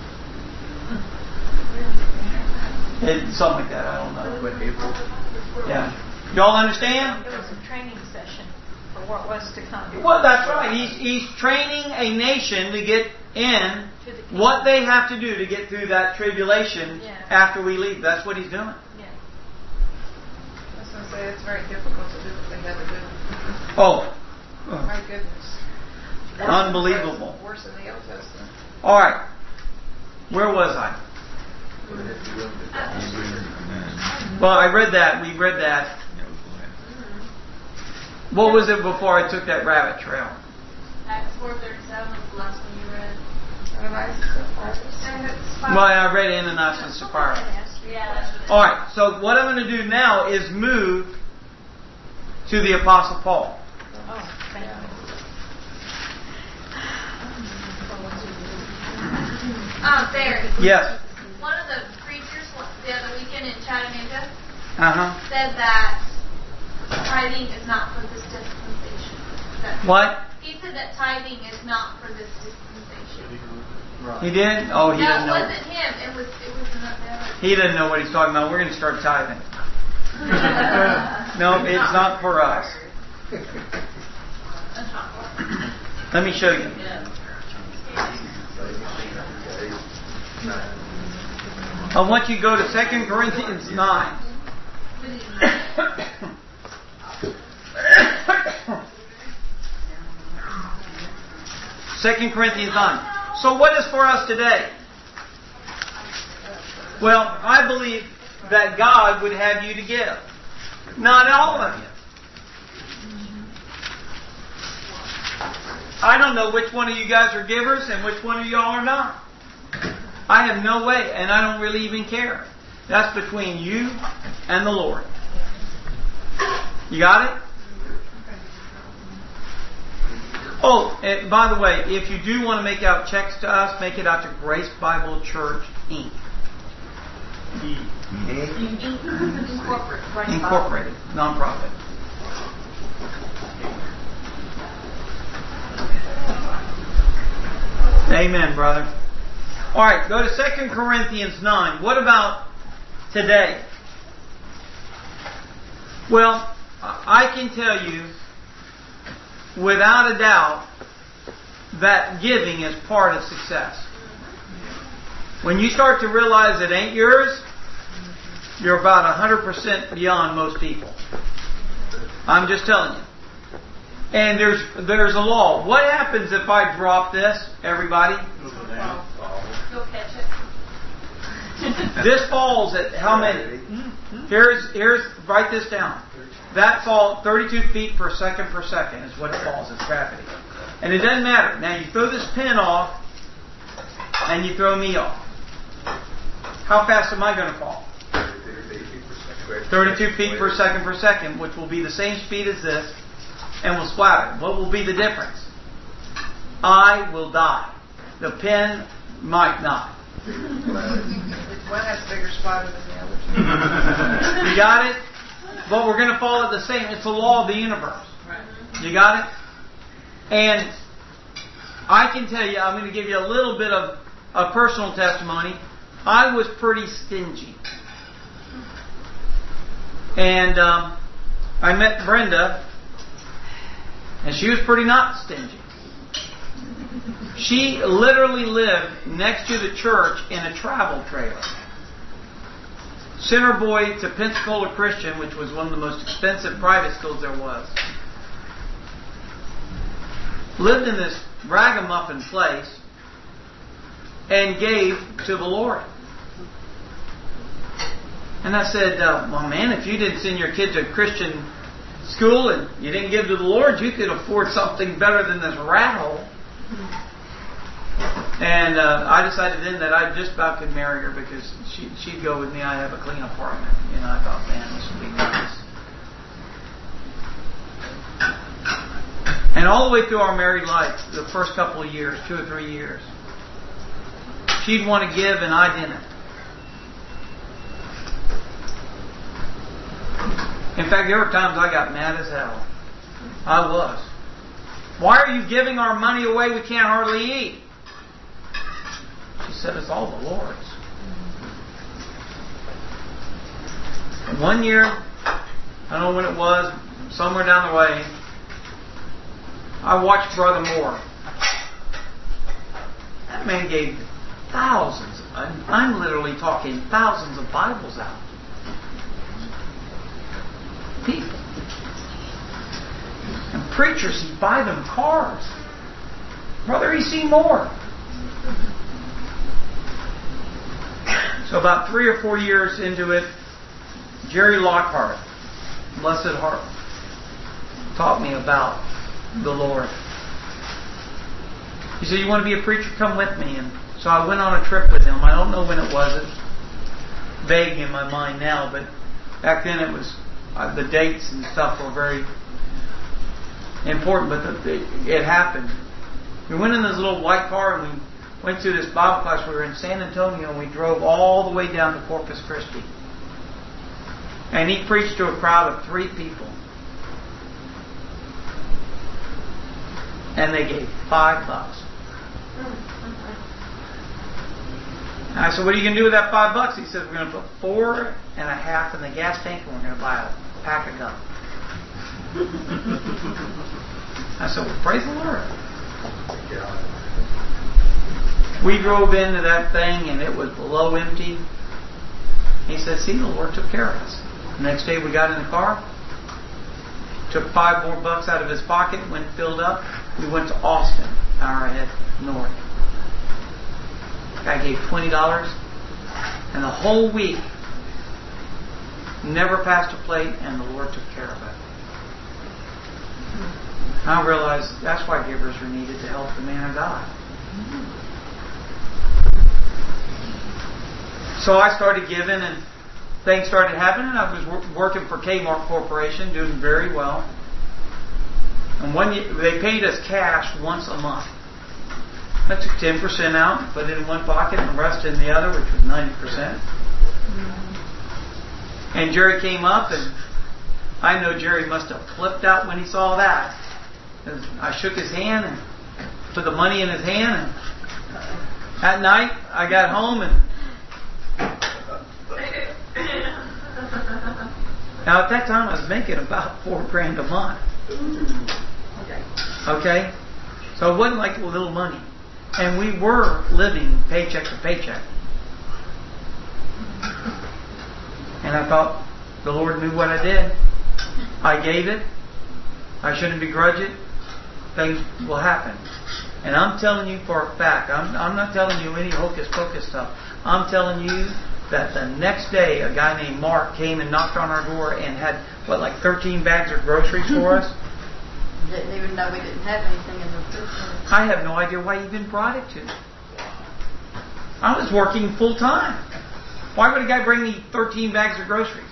Something like that, I don't know. When April. Yeah. Y'all understand? It was a training session for what was to come. Well, that's right. He's training a nation to get in what they have to do to get through that tribulation after we leave. That's what he's doing. I was going to say, it's very difficult to do what they had to do. Oh. My goodness. Unbelievable. Worse than the Old Testament. All right. Where was I? Well, I read that. We read that. What was it before I took that rabbit trail? Acts 4:37 was the last one you read. Well, I read Ananias and Sapphira. Yeah, that's what. All right. So what I'm going to do now is move to the Apostle Paul. Oh, thank you. Barry. Yes. One of the preachers the other weekend in Chattanooga Uh-huh. said that tithing is not for this dispensation. What? He said that tithing is not for this dispensation. He did? Oh, he No, didn't it know. wasn't him. It was another. He didn't know what he's talking about. We're going to start tithing. No, it's not for us. Let me show you. I want you to go to 2 Corinthians 9. 2 Corinthians 9. So what is for us today? Well, I believe that God would have you to give. Not all of you. I don't know which one of you guys are givers and which one of y'all are not. I have no way, and I don't really even care. That's between you and the Lord. You got it? Oh, and by the way, if you do want to make out checks to us, make it out to Grace Bible Church, Inc. Incorporated, nonprofit. Amen, brother. All right, go to 2 Corinthians 9. What about today? Well, I can tell you without a doubt that giving is part of success. When you start to realize it ain't yours, you're about 100% beyond most people. I'm just telling you. And there's a law. What happens if I drop this, everybody? You'll catch it. This falls at how many? Here's write this down. That falls 32 feet per second is what it falls. It's gravity. And it doesn't matter. Now you throw this pin off and you throw me off. How fast am I going to fall? 32 feet per second, which will be the same speed as this, and will splatter. What will be the difference? I will die. The pin might not. One has a bigger spider than the other. You got it? But we're going to fall at the same. It's the law of the universe. You got it? And I can tell you, I'm going to give you a little bit of a personal testimony. I was pretty stingy. And I met Brenda, and she was pretty not stingy. She literally lived next to the church in a travel trailer. Centerboy to Pensacola Christian, which was one of the most expensive private schools there was. Lived in this ragamuffin place and gave to the Lord. And I said, well, man, if you didn't send your kid to a Christian school and you didn't give to the Lord, you could afford something better than this rat hole. And I decided then that I just about could marry her because she'd go with me. I have a clean apartment. You know, I thought, man, this would be nice. And all the way through our married life, the first couple of years, 2 or 3 years, she'd want to give and I didn't. In fact, there were times I got mad as hell. I was. Why are you giving our money away? We can't hardly eat. She said, it's all the Lord's. And one year, I don't know when it was, somewhere down the way, I watched Brother Moore. That man gave thousands, I'm literally talking thousands of Bibles out. People. And preachers, he'd buy them cars. Brother E.C. Moore. So about 3 or 4 years into it, Jerry Lockhart, blessed heart, taught me about the Lord. He said, you want to be a preacher? Come with me. And so I went on a trip with him. I don't know when it was. It's vague in my mind now, but back then it was, the dates and stuff were very important, but it happened. We went in this little white car and we went to this Bible class. We were in San Antonio and we drove all the way down to Corpus Christi. And he preached to a crowd of 3 people. And they gave $5. And I said, what are you going to do with that $5? He said, we're going to put 4.5 in the gas tank and we're going to buy a pack of gum. I said, well, praise the Lord. We drove into that thing and it was below empty. He said, see, the Lord took care of us. The next day we got in the car, took $5 more out of his pocket, went filled up. We went to Austin, an hour ahead north. I gave $20, and the whole week never passed a plate, and the Lord took care of it. I realized that's why givers are needed to help the man of God. So I started giving, and things started happening. I was working for Kmart Corporation, doing very well. And they paid us cash once a month. I took 10% out, put it in one pocket, and the rest in the other, which was 90%. And Jerry came up, and I know Jerry must have flipped out when he saw that. I shook his hand and put the money in his hand. And at night, I got home and now at that time I was making about $4,000 a month. Okay, so it wasn't like little money, and we were living paycheck to paycheck. And I thought the Lord knew what I did. I gave it. I shouldn't begrudge it. Things will happen. And I'm telling you for a fact, I'm not telling you any hocus pocus stuff. I'm telling you that the next day a guy named Mark came and knocked on our door and had, 13 bags of groceries for us? Didn't even know we didn't have anything in the refrigerator. I have no idea why he even brought it to me. I was working full time. Why would a guy bring me 13 bags of groceries?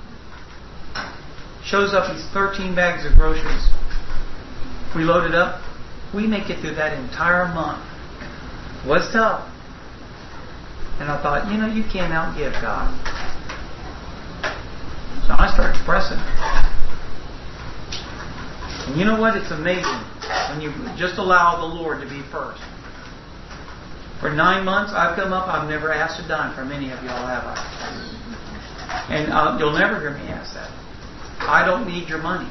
Shows up these 13 bags of groceries. We load it up. We make it through that entire month. It was tough. And I thought, you can't outgive God. So I started pressing. And you know what? It's amazing when you just allow the Lord to be first. For 9 months, I've come up. I've never asked a dime from any of y'all, have I? And you'll never hear me ask that. I don't need your money.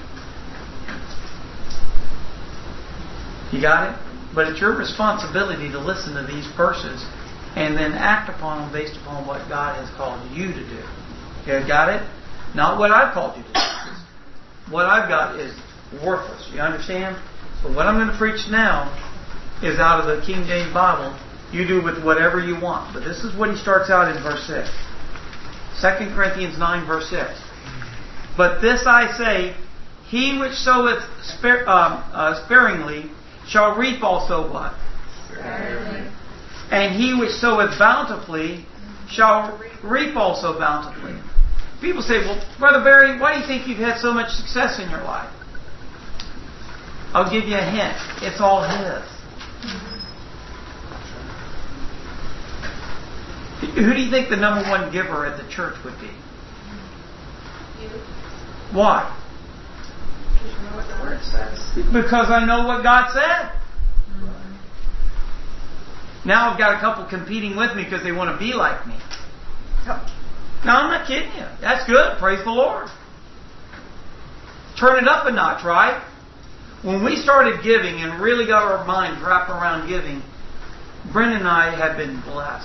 You got it? But it's your responsibility to listen to these verses and then act upon them based upon what God has called you to do. You got it? Not what I've called you to do. What I've got is worthless. You understand? So what I'm going to preach now is out of the King James Bible. You do with whatever you want. But this is what he starts out in verse 6. 2 Corinthians 9 verse 6. But this I say, he which soweth sparingly shall reap also what? Sparingly. And he which soweth bountifully shall reap also bountifully. People say, well, Brother Barry, why do you think you've had so much success in your life? I'll give you a hint. It's all his. Who do you think the number one giver at the church would be? You. Why? Because you know what the Word says. Because I know what God said. Now I've got a couple competing with me because they want to be like me. No, I'm not kidding you. That's good. Praise the Lord. Turn it up a notch, right? When we started giving and really got our minds wrapped around giving, Brendan and I have been blessed.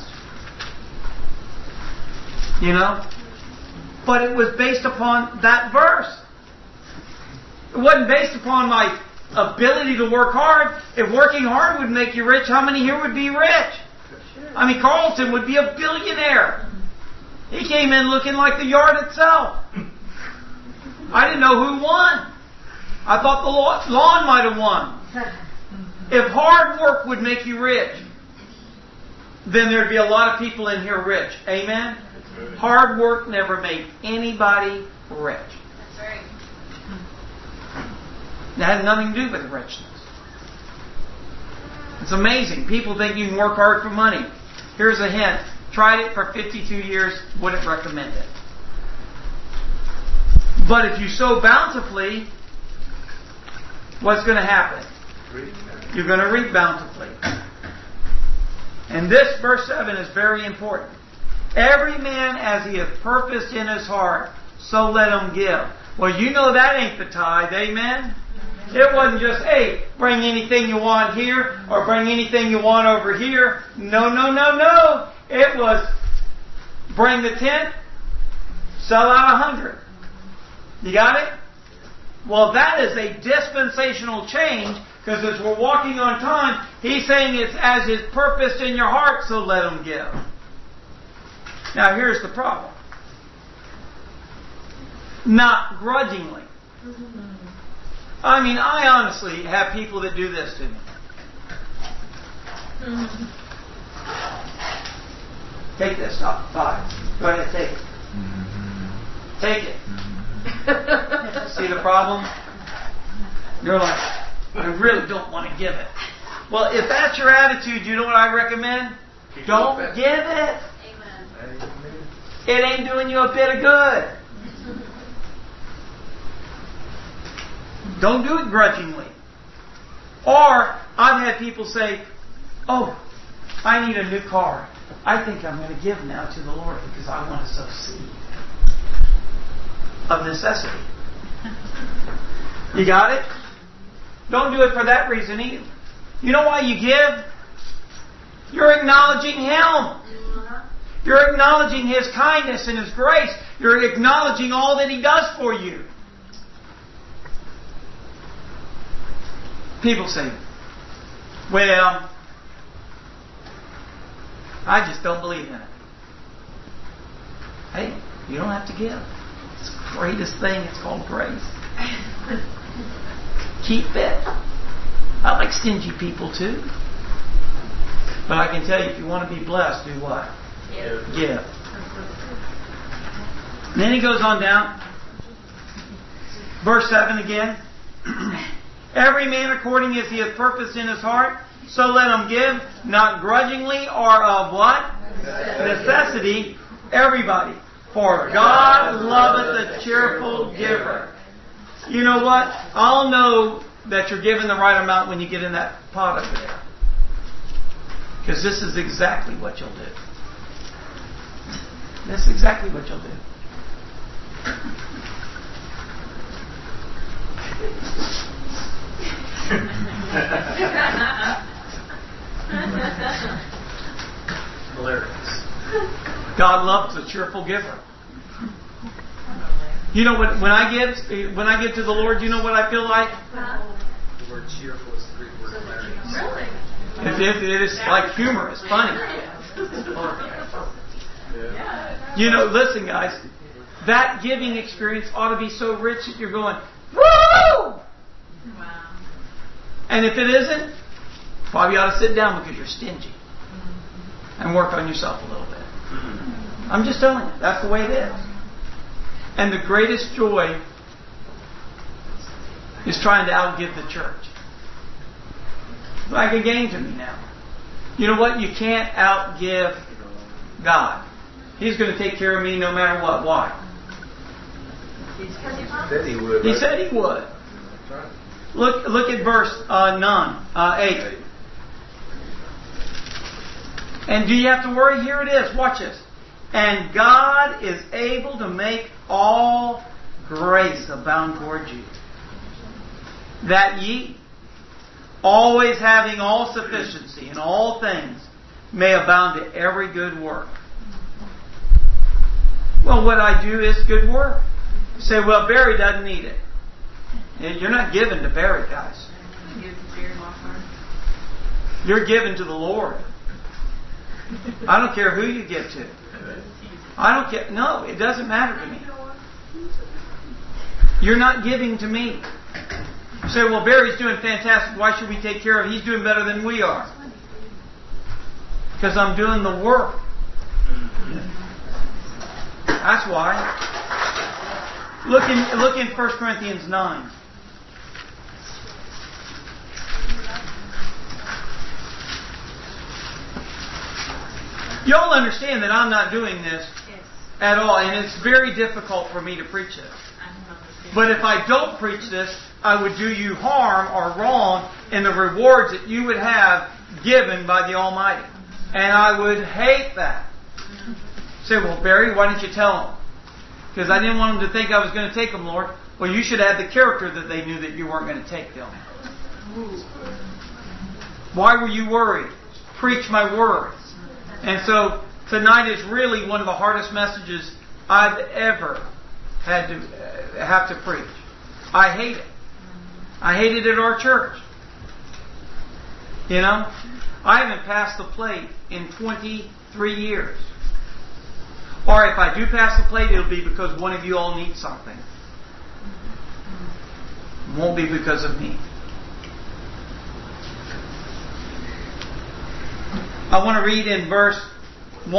But it was based upon that verse. It wasn't based upon my ability to work hard. If working hard would make you rich, how many here would be rich? Carlton would be a billionaire. He came in looking like the yard itself. I didn't know who won. I thought the lawn might have won. If hard work would make you rich, then there'd be a lot of people in here rich. Amen? Hard work never made anybody rich. That's right. It had nothing to do with richness. It's amazing. People think you can work hard for money. Here's a hint. Tried it for 52 years. Wouldn't recommend it. But if you sow bountifully, what's going to happen? You're going to reap bountifully. And this verse 7 is very important. Every man as he hath purposed in his heart, so let him give. Well, that ain't the tithe, amen? It wasn't just, hey, bring anything you want here or bring anything you want over here. No. It was bring the 10, sell out 100. You got it? Well, that is a dispensational change because as we're walking on time, he's saying it's as is purposed in your heart, so let him give. Now, here's the problem. Not grudgingly. I honestly have people that do this to me. Take this stuff. Five. Go ahead, take it. Take it. See the problem? You're like, I really don't want to give it. Well, if that's your attitude, you know what I recommend? Don't give it. Amen. It ain't doing you a bit of good. Don't do it grudgingly. Or, I've had people say, oh, I need a new car. I think I'm going to give now to the Lord because I want to sow seed of necessity. You got it? Don't do it for that reason either. You know why you give? You're acknowledging Him. You're acknowledging His kindness and His grace. You're acknowledging all that He does for you. People say, well, I just don't believe in it. Hey, you don't have to give. It's the greatest thing. It's called grace. Keep it. I like stingy people too. But I can tell you, if you want to be blessed, do what? Give. And then he goes on down. Verse 7 again. Every man according as he hath purposed in his heart, so let him give, not grudgingly or of what? Necessity. Everybody. For God loveth a cheerful giver. You know what? I'll know that you're giving the right amount when you get in that pot over there. Because this is exactly what you'll do. This is exactly what you'll do. Hilarious. God loves a cheerful giver. You know what? When I give to the Lord, you know what I feel like? The word cheerful is the Greek word hilarious. It is like humorous, funny. You know, listen, guys. That giving experience ought to be so rich that you're going, woo! And if it isn't, probably ought to sit down because you're stingy and work on yourself a little bit. I'm just telling you, that's the way it is. And the greatest joy is trying to outgive the church. It's like a game to me now. You know what? You can't outgive God. He's going to take care of me no matter what. Why? He said He would. He said He would. That's right. Look at verse 8. And do you have to worry? Here it is. Watch this. And God is able to make all grace abound toward you, that ye, always having all sufficiency in all things, may abound to every good work. Well, what I do is good work. You say, well, Barry doesn't need it. You're not given to Barry, guys. You're given to the Lord. I don't care who you give to. I don't care. No, it doesn't matter to me. You're not giving to me. You say, well, Barry's doing fantastic. Why should we take care of him? He's doing better than we are. Because I'm doing the work. That's why. Look in 1 Corinthians 9. Y'all understand that I'm not doing this at all, and it's very difficult for me to preach this. But if I don't preach this, I would do you harm or wrong in the rewards that you would have given by the Almighty. And I would hate that. Say, well, Barry, why didn't you tell them? Because I didn't want them to think I was going to take them, Lord. Well, you should have the character that they knew that you weren't going to take them. Why were you worried? Preach my word. And so tonight is really one of the hardest messages I've ever had to have to preach. I hate it. I hate it at our church. You know, I haven't passed the plate in 23 years. Or if I do pass the plate, it'll be because one of you all needs something. It won't be because of me. I want to read in verse 1.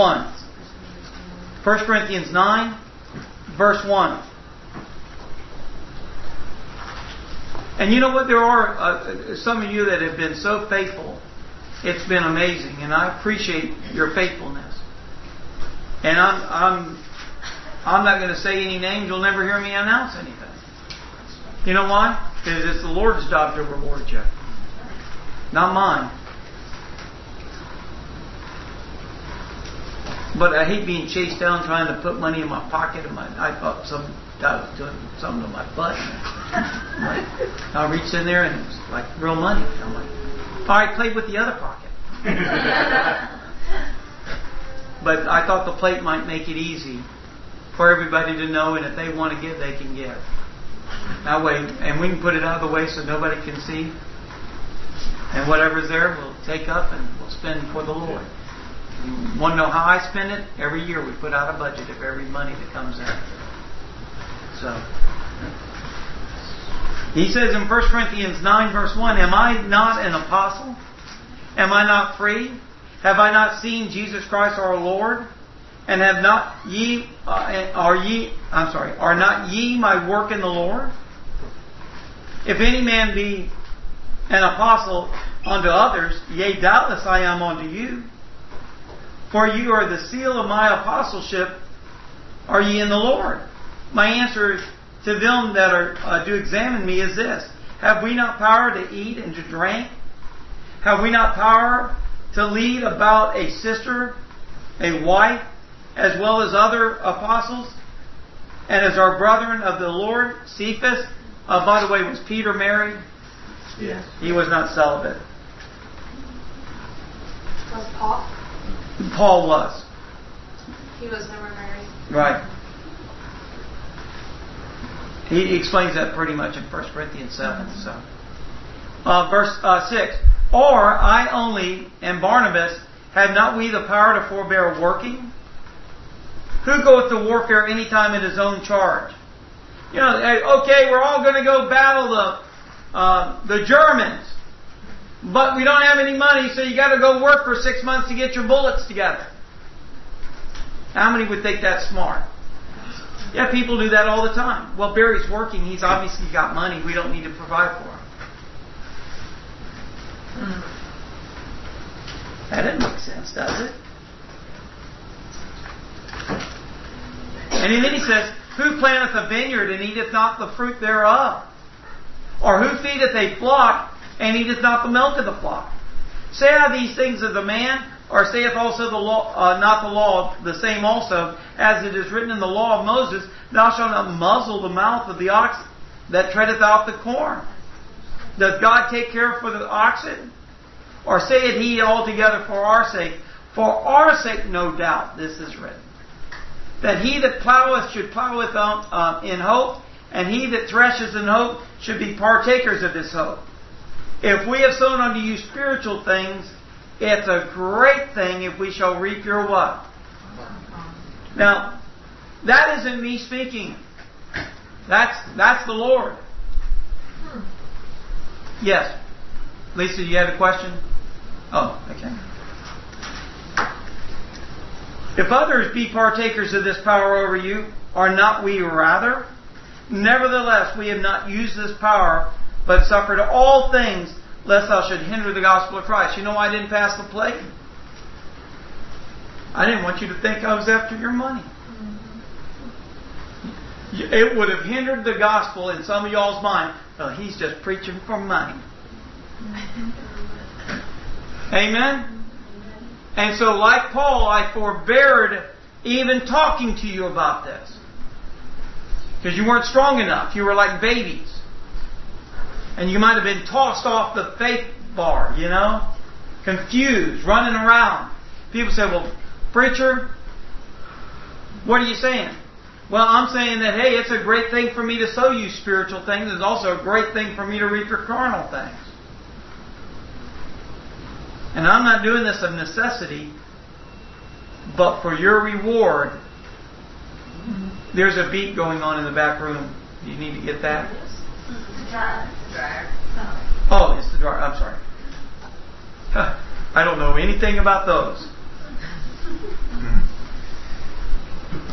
1 Corinthians 9, verse 1. And you know what? There are some of you that have been so faithful. It's been amazing, and I appreciate your faithfulness. And I'm not going to say any names. You'll never hear me announce anything. You know why? Because it's the Lord's job to reward you, not mine. But I hate being chased down trying to put money in my pocket. I thought some guy was doing something to my butt. I reached in there and it was like real money. I'm like, all right, play with the other pocket. But I thought the plate might make it easy for everybody to know, and if they want to give, they can give. That way, and we can put it out of the way so nobody can see. And whatever's there, we'll take up and we'll spend for the Lord. You want to know how I spend it? Every year we put out a budget of every money that comes in. So, he says in 1 Corinthians 9 verse 1, am I not an apostle? Am I not free? Have I not seen Jesus Christ our Lord? And have not ye, are not ye my work in the Lord? If any man be an apostle unto others, yea, doubtless I am unto you. For you are the seal of my apostleship, are ye in the Lord? My answer to them that are do examine me is this: have we not power to eat and to drink? Have we not power to lead about a sister, a wife, as well as other apostles, and as our brethren of the Lord, Cephas? By the way, was Peter married? Yes. He was not celibate. Was Paul? Paul was. He was never married. Right. He explains that pretty much in 1 Corinthians 7. So, verse 6. Or I only and Barnabas, have not we the power to forbear working? Who goeth to warfare any time at his own charge? You know, okay, we're all going to go battle the Germans, but we don't have any money, so you got to go work for 6 months to get your bullets together. How many would think that's smart? Yeah, people do that all the time. Well, Barry's working. He's obviously got money. We don't need to provide for him. That doesn't make sense, does it? And then he says, who planteth a vineyard and eateth not the fruit thereof? Or who feedeth a flock and eateth not the milk of the flock? Say I these things as a man, or saith also the law, not the law, the same also, as it is written in the law of Moses, thou shalt not muzzle the mouth of the ox that treadeth out the corn. Does God take care for the oxen? Or saith he altogether for our sake? For our sake, no doubt, this is written. That he that ploweth should plow in hope, and he that threshes in hope should be partakers of this hope. If we have sown unto you spiritual things, it's a great thing if we shall reap your what? Now, that isn't me speaking. That's the Lord. Yes. Lisa, you had a question? Oh, okay. If others be partakers of this power over you, are not we rather? Nevertheless, we have not used this power, but suffered all things, lest thou should hinder the gospel of Christ. You know why I didn't pass the plate? I didn't want you to think I was after your money. It would have hindered the gospel in some of y'all's mind. Well, he's just preaching for money. Amen? And so, like Paul, I forbeared even talking to you about this. Because you weren't strong enough. You were like babies. And you might have been tossed off the faith bar, you know? Confused, running around. People say, well, preacher, what are you saying? Well, I'm saying that, hey, it's a great thing for me to sow you spiritual things. It's also a great thing for me to reap your carnal things. And I'm not doing this of necessity, but for your reward. There's a beat going on in the back room. Do you need to get that? Dryer. Oh, it's the dryer. I'm sorry. I don't know anything about those.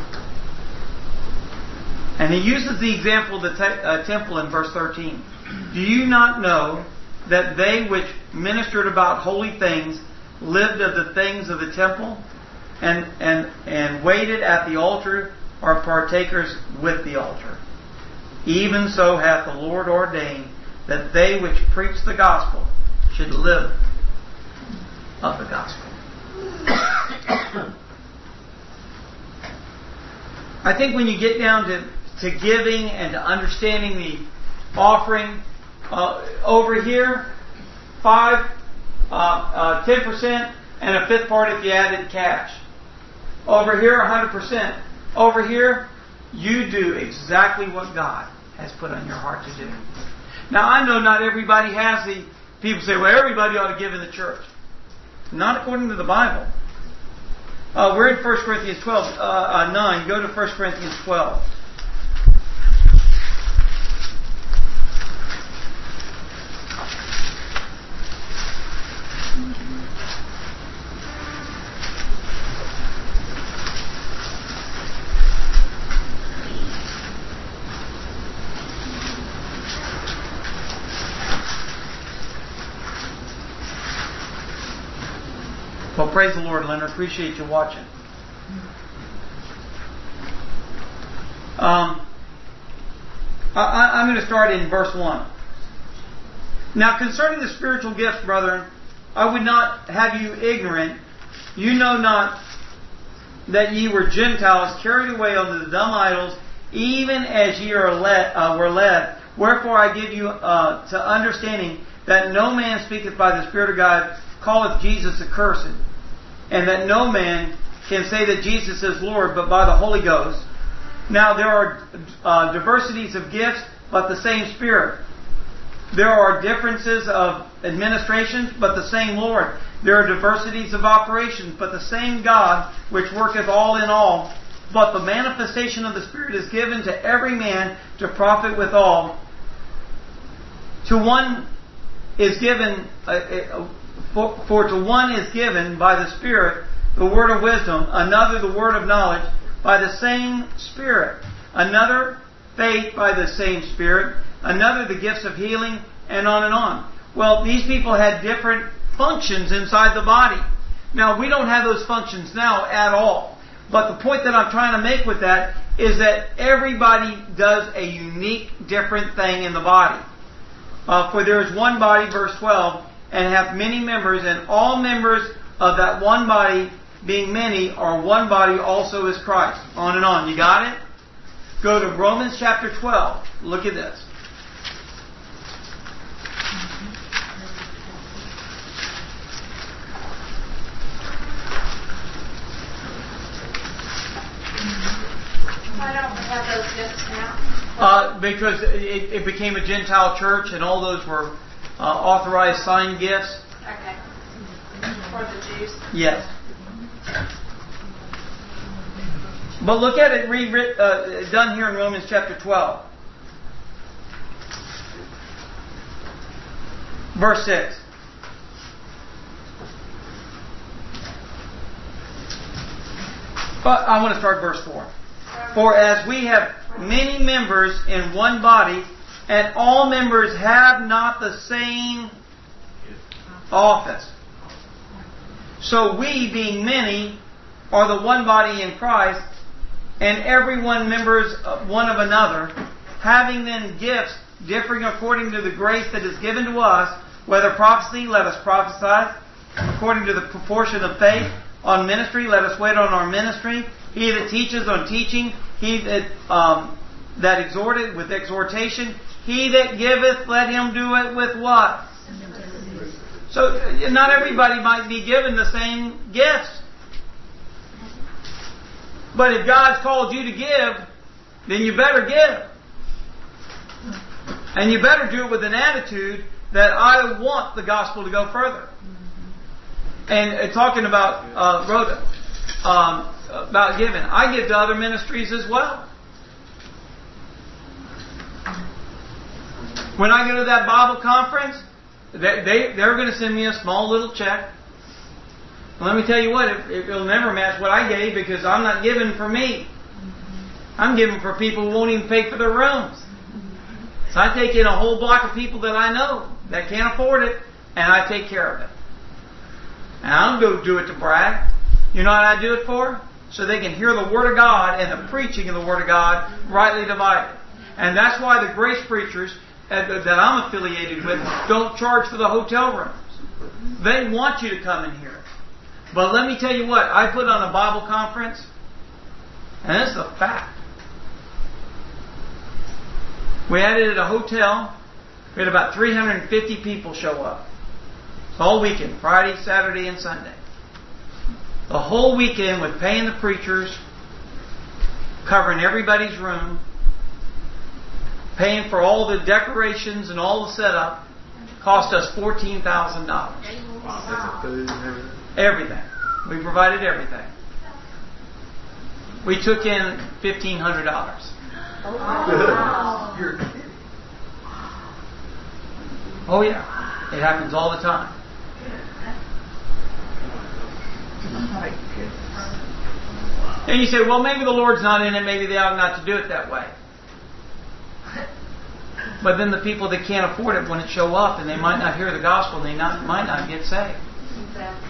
And he uses the example of the temple in verse 13. Do you not know that they which ministered about holy things lived of the things of the temple, and waited at the altar are partakers with the altar? Even so hath the Lord ordained that they which preach the gospel should live of the gospel. I think when you get down to giving and to understanding the offering, over here, 10%, and a fifth part if you added cash. Over here, 100%. Over here, you do exactly what God has put on your heart to do. Now, I know not everybody has the... People say, well, everybody ought to give in the church. Not according to the Bible. We're in 1 Corinthians 9. Go to 1 Corinthians 12. Well, praise the Lord, Leonard. Appreciate you watching. I'm going to start in verse 1. Now, concerning the spiritual gifts, brethren, I would not have you ignorant. You know not that ye were Gentiles carried away unto the dumb idols, even as ye were led. Wherefore I give you to understanding that no man speaketh by the Spirit of God, calleth Jesus accursed, and that no man can say that Jesus is Lord but by the Holy Ghost. Now there are diversities of gifts, but the same Spirit. There are differences of administrations, but the same Lord. There are diversities of operations, but the same God, which worketh all in all. But the manifestation of the Spirit is given to every man to profit withal. To one is given... For to one is given by the Spirit the word of wisdom, another the word of knowledge by the same Spirit, another faith by the same Spirit, another the gifts of healing, and on and on. Well, these people had different functions inside the body. Now, we don't have those functions now at all. But the point that I'm trying to make with that is that everybody does a unique, different thing in the body. For there is one body, verse 12, and hath many members, and all members of that one body, being many, are one body also is Christ. On and on. You got it? Go to Romans chapter 12. Look at this. Why don't we have those gifts now? Because it became a Gentile church, and all those were authorized signed gifts. Okay. For the Jews? Yes. But look at it done here in Romans chapter 12. Verse 6. But I want to start verse 4. For as we have many members in one body, and all members have not the same office, so we, being many, are the one body in Christ, and every one members one of another, having then gifts differing according to the grace that is given to us, whether prophecy, let us prophesy, according to the proportion of faith. On ministry, let us wait on our ministry. He that teaches on teaching, he that exhorteth with exhortation, he that giveth, let him do it with what? So not everybody might be given the same gifts. But if God's called you to give, then you better give. And you better do it with an attitude that I want the gospel to go further. And talking about Rhoda, about giving, I give to other ministries as well. When I go to that Bible conference, they're going to send me a small little check. And let me tell you what, it'll never match what I gave, because I'm not giving for me. I'm giving for people who won't even pay for their rooms. So I take in a whole block of people that I know that can't afford it, and I take care of it. And I don't go do it to brag. You know what I do it for? So they can hear the Word of God and the preaching of the Word of God rightly divided. And that's why the grace preachers that I'm affiliated with don't charge for the hotel rooms. They want you to come and hear it. But let me tell you what, I put on a Bible conference, and this is a fact. We had it at a hotel. We had about 350 people show up. All weekend, Friday, Saturday, and Sunday. The whole weekend with paying the preachers, covering everybody's room, paying for all the decorations and all the setup, cost us $14,000. Wow. Food and everything. Everything. We provided everything. We took in $1,500. Wow. You're kidding. Oh yeah, it happens all the time. My goodness. And you say, well, maybe the Lord's not in it. Maybe they ought not to do it that way. But then the people that can't afford it, when it show up, and they might not hear the gospel, they might not get saved. Exactly.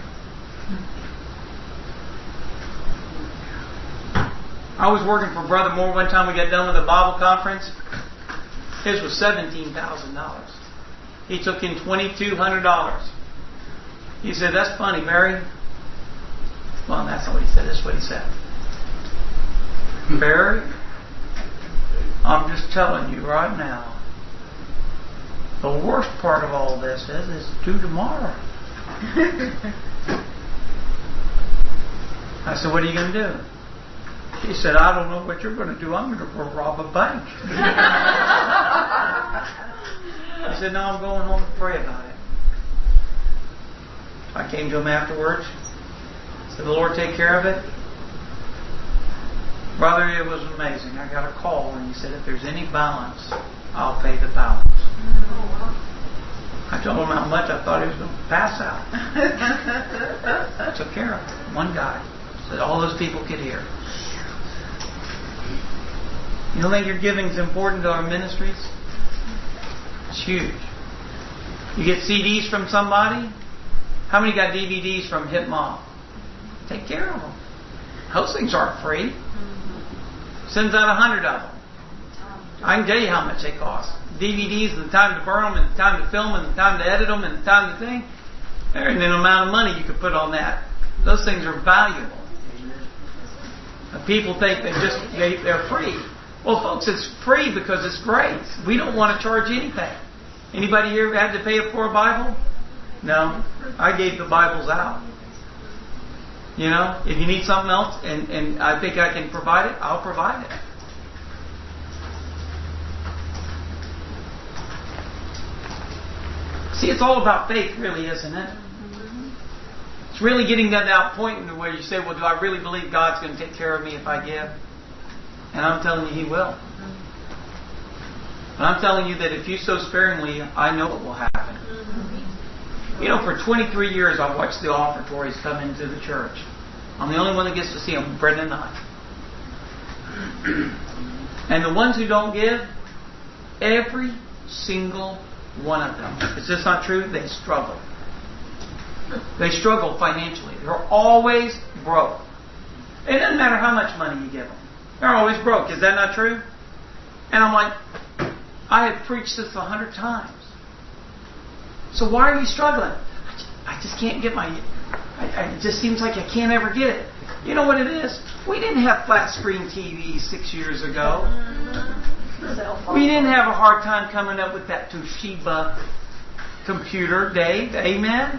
I was working for Brother Moore one time. We got done with a Bible conference. His was $17,000. He took in $2,200. He said, "That's funny, Barry." Well, that's not what he said. That's what he said. "Barry, I'm just telling you right now, the worst part of all this is due tomorrow." I said, "What are you going to do?" He said, "I don't know what you're going to do. I'm going to go rob a bank." He said, "No, I'm going home to pray about it." I came to him afterwards. Said, "The Lord take care of it." Brother, it was amazing. I got a call and he said, "If there's any balance, I'll pay the balance." I told him how much I thought he was going to pass out. I took care of it. One guy said all those people could hear. You don't think your giving is important to our ministries? It's huge. You get CDs from somebody? How many got DVDs from Hip Mom? Take care of them. Those things aren't free. Sends out 100 of them. I can tell you how much they cost. DVDs, and the time to burn them, and the time to film them, and the time to edit them, and the time to thing. There isn't an amount of money you could put on that. Those things are valuable. People think they're free. Well, folks, it's free because it's grace. We don't want to charge anything. Anybody here had to pay for a Bible? No. I gave the Bibles out. You know, if you need something else and I think I can provide it, I'll provide it. See, it's all about faith, really, isn't it? It's really getting to that point where you say, well, do I really believe God's going to take care of me if I give? And I'm telling you, He will. And I'm telling you that if you sow sparingly, I know what will happen. You know, for 23 years I've watched the offertories come into the church. I'm the only one that gets to see them, Brenda and I. And the ones who don't give, every single one of them, is this not true? They struggle. They struggle financially. They're always broke. It doesn't matter how much money you give them. They're always broke. Is that not true? And I'm like, I have preached this 100 times. So why are you struggling? I just can't get my... it just seems like I can't ever get it. You know what it is? We didn't have flat screen TVs 6 years ago. We didn't have a hard time coming up with that Toshiba computer, Dave. Amen?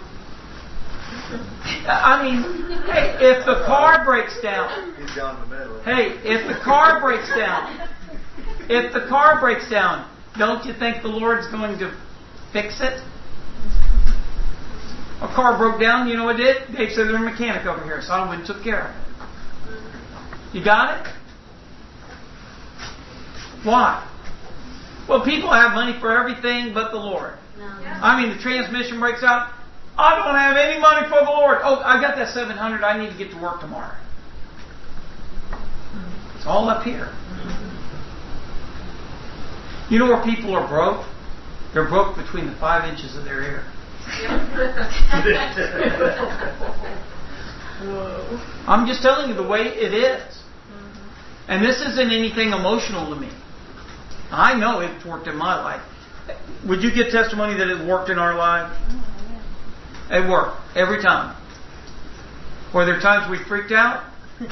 I mean, hey, if the car breaks down... He's gone in the middle. Hey, if the car breaks down, don't you think the Lord's going to fix it? A car broke down, you know what it did? Dave said there's a mechanic over here, so I went and took care of it. You got it? Why? Well, people have money for everything but the Lord. No. I mean, the transmission breaks out. I don't have any money for the Lord. Oh, I got that $700. I need to get to work tomorrow. It's all up here. You know where people are broke? They're broke between the 5 inches of their ear. I'm just telling you the way it is. And this isn't anything emotional to me. I know it's worked in my life. Would you get testimony that it worked in our life? It worked every time. Were there times we freaked out?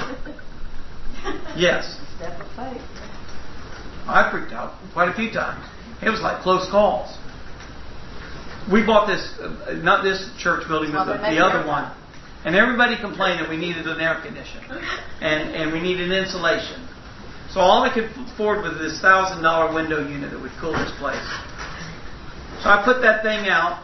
Yes. Step of faith. I freaked out quite a few times. It was like close calls. We bought this, not this church building, but the other one. And everybody complained that we needed an air conditioner. And we needed insulation. So all I could afford was this $1,000 window unit that would cool this place. So I put that thing out.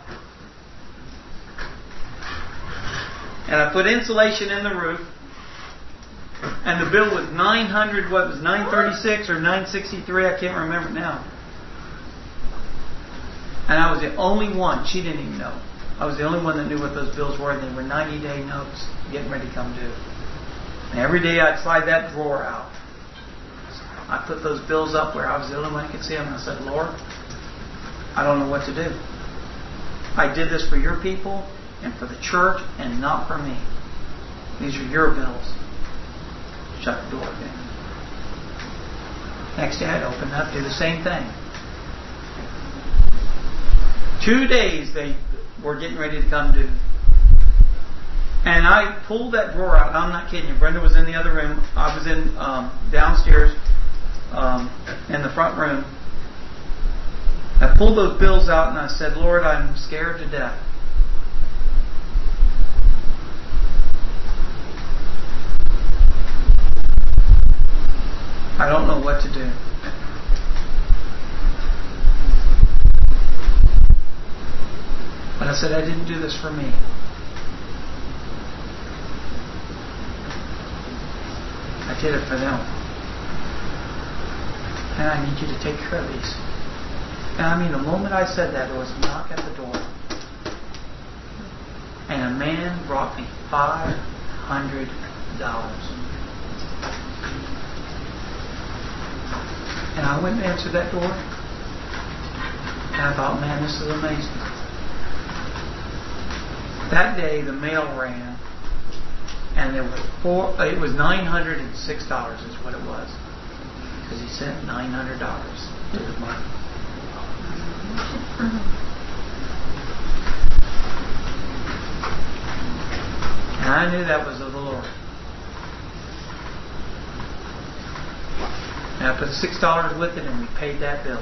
And I put insulation in the roof. And the bill was $936 or $963, I can't remember now. And I was the only one, she didn't even know. I was the only one that knew what those bills were, and they were 90-day notes getting ready to come due. And every day I'd slide that drawer out. I put those bills up where I was the only one who could see them, and I said, Lord, I don't know what to do. I did this for your people and for the church and not for me. These are your bills. Shut the door again. Next day I'd open up, do the same thing. 2 days they were getting ready to come due. And I pulled that drawer out. I'm not kidding you. Brenda was in the other room. I was in downstairs in the front room. I pulled those bills out and I said, Lord, I'm scared to death. I don't know what to do. But I said, I didn't do this for me. I did it for them. And I need you to take care of these. And I mean, the moment I said that, there was a knock at the door. And a man brought me $500. And I went and answered that door. And I thought, man, this is amazing. That day, the mail ran, and there were it was $906 is what it was. Because he sent $900 to the money. And I knew that was of the Lord. And I put $6 with it, and we paid that bill.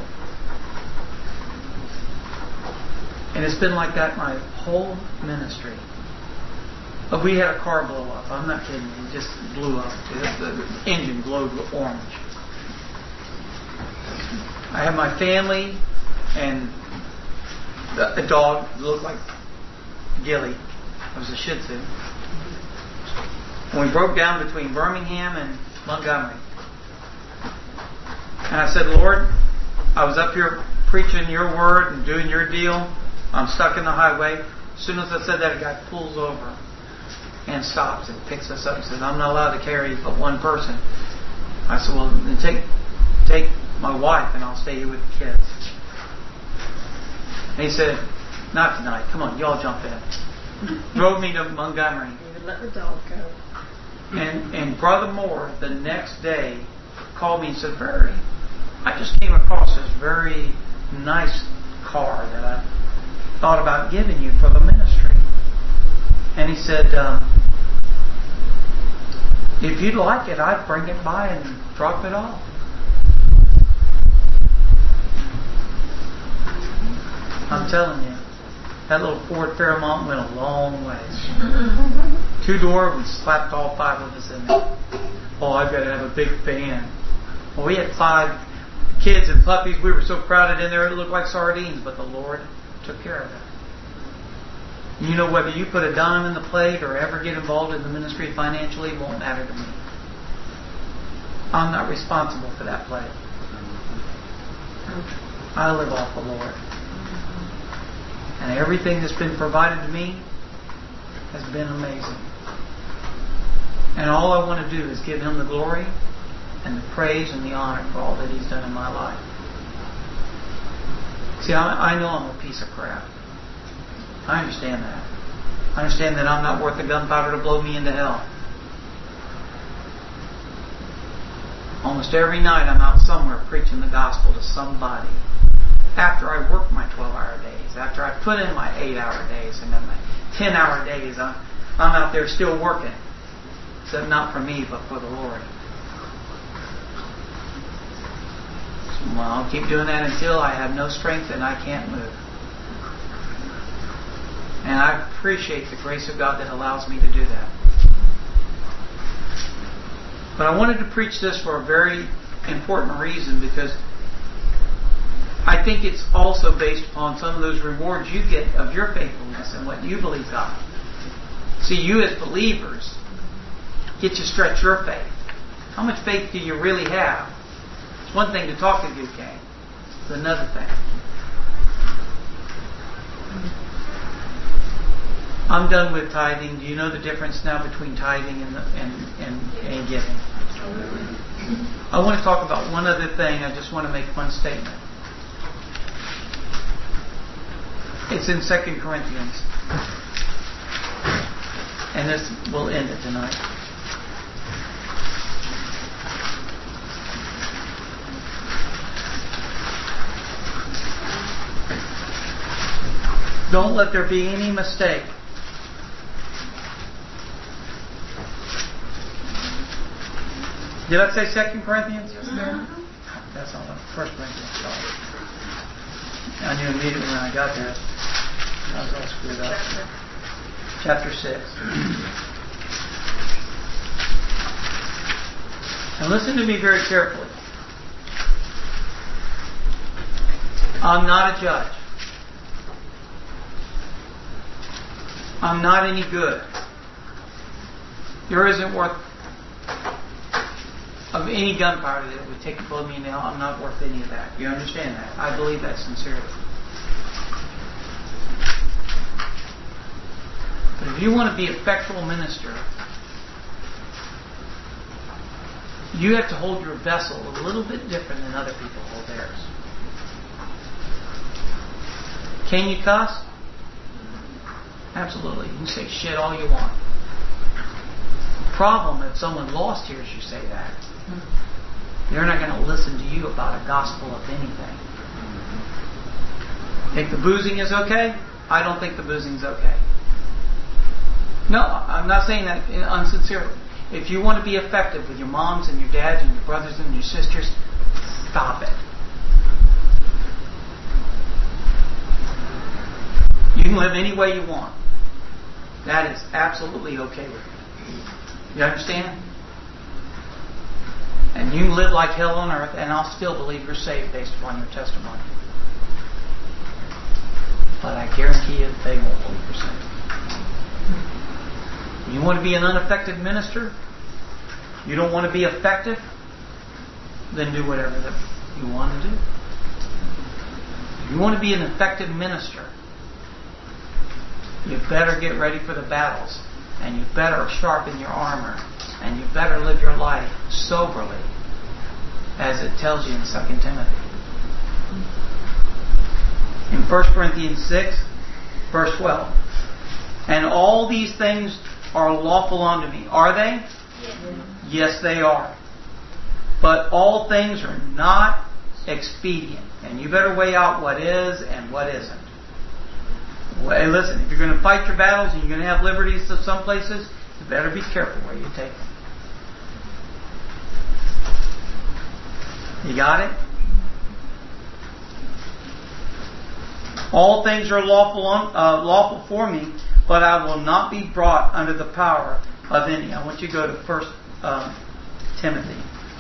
And it's been like that my whole ministry. But we had a car blow up. I'm not kidding you. It just blew up. The engine glowed orange. I had my family and a dog that looked like Gilly. It was a Shih Tzu. And we broke down between Birmingham and Montgomery. And I said, Lord, I was up here preaching your word and doing your deal. I'm stuck in the highway. As soon as I said that, a guy pulls over and stops and picks us up and says, I'm not allowed to carry but one person. I said, well, then take my wife and I'll stay here with the kids. And he said, not tonight. Come on, y'all jump in. Drove me to Montgomery. Even let the dog go. And Brother Moore, the next day, called me and said, Barry, I just came across this very nice car that I thought about giving you for the ministry. And he said, if you'd like it, I'd bring it by and drop it off. I'm telling you, that little Ford Fairmont went a long way. 2-door, we slapped all 5 of us in there. Oh, I've got to have a big fan. Well, we had 5 kids and puppies. We were so crowded in there, it looked like sardines, but the Lord took care of it. You know, whether you put a dime in the plate or ever get involved in the ministry financially, it won't matter to me. I'm not responsible for that plate. I live off the Lord. And everything that's been provided to me has been amazing. And all I want to do is give Him the glory and the praise and the honor for all that He's done in my life. See, I know I'm a piece of crap. I understand that. I understand that I'm not worth the gunpowder to blow me into hell. Almost every night I'm out somewhere preaching the gospel to somebody. After I work my 12-hour days, after I put in my 8-hour days and then my 10-hour days, I'm out there still working. Except not for me, but for the Lord. Well, I'll keep doing that until I have no strength and I can't move. And I appreciate the grace of God that allows me to do that. But I wanted to preach this for a very important reason, because I think it's also based upon some of those rewards you get of your faithfulness and what you believe God. See, you as believers get to stretch your faith. How much faith do you really have? It's one thing to talk a good game. It's another thing. I'm done with tithing. Do you know the difference now between tithing and giving? I want to talk about one other thing. I just want to make one statement. It's in 2 Corinthians. And this will end it tonight. Don't let there be any mistake. Did I say 2 Corinthians? Yes, sir. That's not 1 Corinthians. Sorry. I knew immediately when I got there. I was all screwed up. Chapter 6. And listen to me very carefully. I'm not a judge. I'm not any good. There isn't worth of any gunpowder that would take to blow me now. I'm not worth any of that. You understand that? I believe that sincerely. But if you want to be an effectual minister, you have to hold your vessel a little bit different than other people hold theirs. Can you cuss? Absolutely. You can say shit all you want. The problem if someone lost hears you say that, they're not going to listen to you about a gospel of anything. Think the boozing is okay? I don't think the boozing is okay. No, I'm not saying that unsincerely. If you want to be effective with your moms and your dads and your brothers and your sisters, stop it. You can live any way you want. That is absolutely okay with me. You understand? And you can live like hell on earth, and I'll still believe you're saved based upon your testimony. But I guarantee you they won't believe you're saved. You want to be an unaffected minister? You don't want to be effective? Then do whatever that you want to do. If you want to be an effective minister, you better get ready for the battles, and you better sharpen your armor, and you better live your life soberly, as it tells you in 2 Timothy. In 1 Corinthians 6, verse 12. And all these things are lawful unto me. Are they? Yes, they are. But all things are not expedient. And you better weigh out what is and what isn't. Hey, listen, if you're going to fight your battles and you're going to have liberties of some places, you better be careful where you take them. You got it? All things are lawful for me, but I will not be brought under the power of any. I want you to go to 1 Timothy.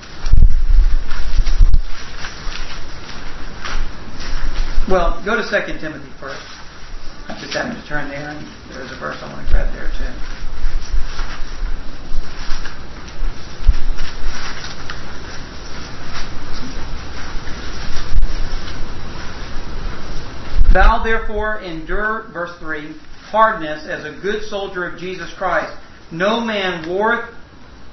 Well, go to 2 Timothy first. I just happened to turn there, and there's a verse I want to grab there too. Thou therefore endure, verse 3, hardness as a good soldier of Jesus Christ. No man warreth,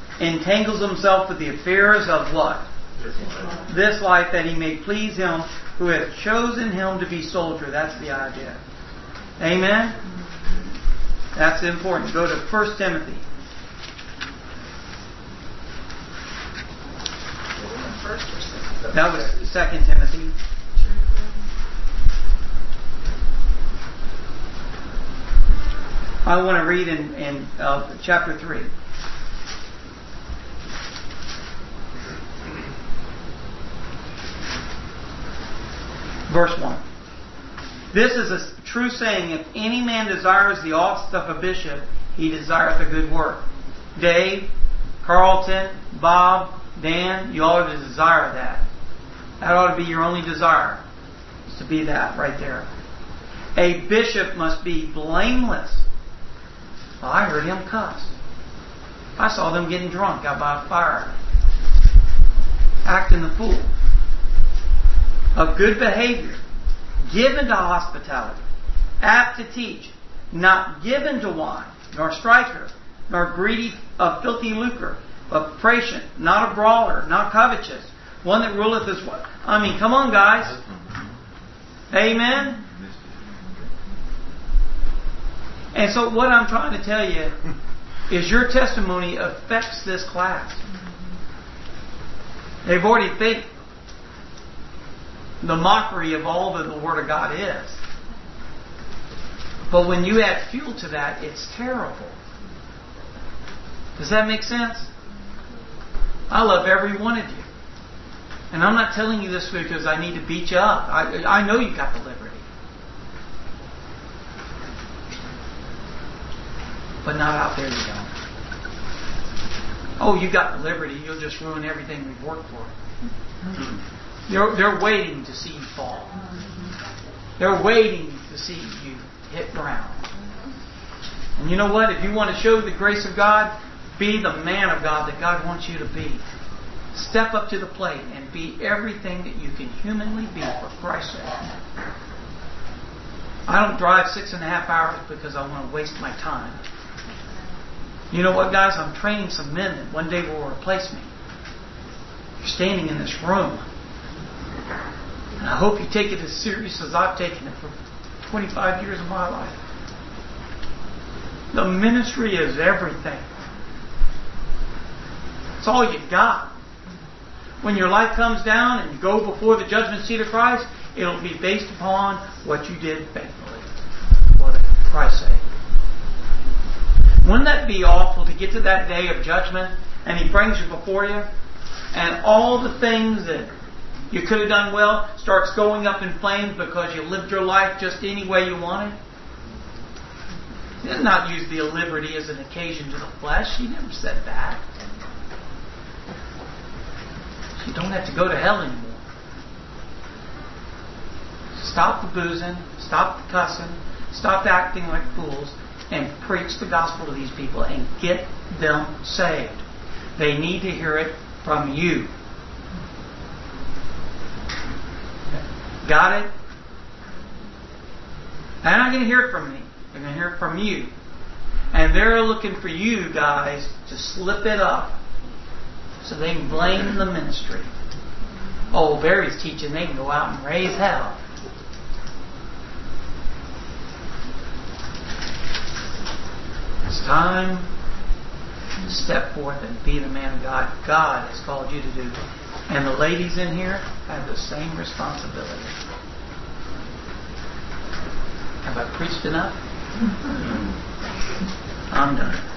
entangles himself with the affairs of what? This life, that he may please him who hath chosen him to be soldier. That's the idea. Amen? That's important. Go to 1 Timothy. First or second? That was 2 Timothy. I want to read in chapter 3. Verse 1. This is a true saying, if any man desires the office of a bishop, he desireth a good work. Dave, Carlton, Bob, Dan, you ought to desire that. That ought to be your only desire, is to be that right there. A bishop must be blameless. Well, I heard him cuss. I saw them getting drunk out by a fire, acting the fool. Of good behavior, given to hospitality, apt to teach, not given to wine, nor striker, nor greedy of filthy lucre, but patient, not a brawler, not covetous, one that ruleth his wife. I mean, come on, guys. Amen? And so what I'm trying to tell you is your testimony affects this class. They've already think the mockery of all that the Word of God is. But when you add fuel to that, it's terrible. Does that make sense? I love every one of you. And I'm not telling you this because I need to beat you up. I know you got the liberty. But not out there you don't. Oh, you got the liberty. You'll just ruin everything we've worked for. They're waiting to see you fall. They're waiting to see you hit ground. And you know what? If you want to show the grace of God, be the man of God that God wants you to be. Step up to the plate and be everything that you can humanly be for Christ's sake. I don't drive 6.5 hours because I want to waste my time. You know what, guys? I'm training some men that one day will replace me. You're standing in this room. And I hope you take it as serious as I've taken it for 25 years of my life. The ministry is everything. It's all you got. When your life comes down and you go before the judgment seat of Christ, it'll be based upon what you did faithfully for Christ's sake. Wouldn't that be awful to get to that day of judgment and He brings you before you and all the things that you could have done well starts going up in flames because you lived your life just any way you wanted? He did not use the liberty as an occasion to the flesh. He never said that. You don't have to go to hell anymore. Stop the boozing, stop the cussing, stop acting like fools, and preach the gospel to these people and get them saved. They need to hear it from you. Got it? They're not going to hear it from me. They're going to hear it from you. And they're looking for you guys to slip it up so they can blame the ministry. Oh, Barry's teaching they can go out and raise hell. It's time to step forth and be the man of God God has called you to do. And the ladies in here have the same responsibility. Have I preached enough? I'm done.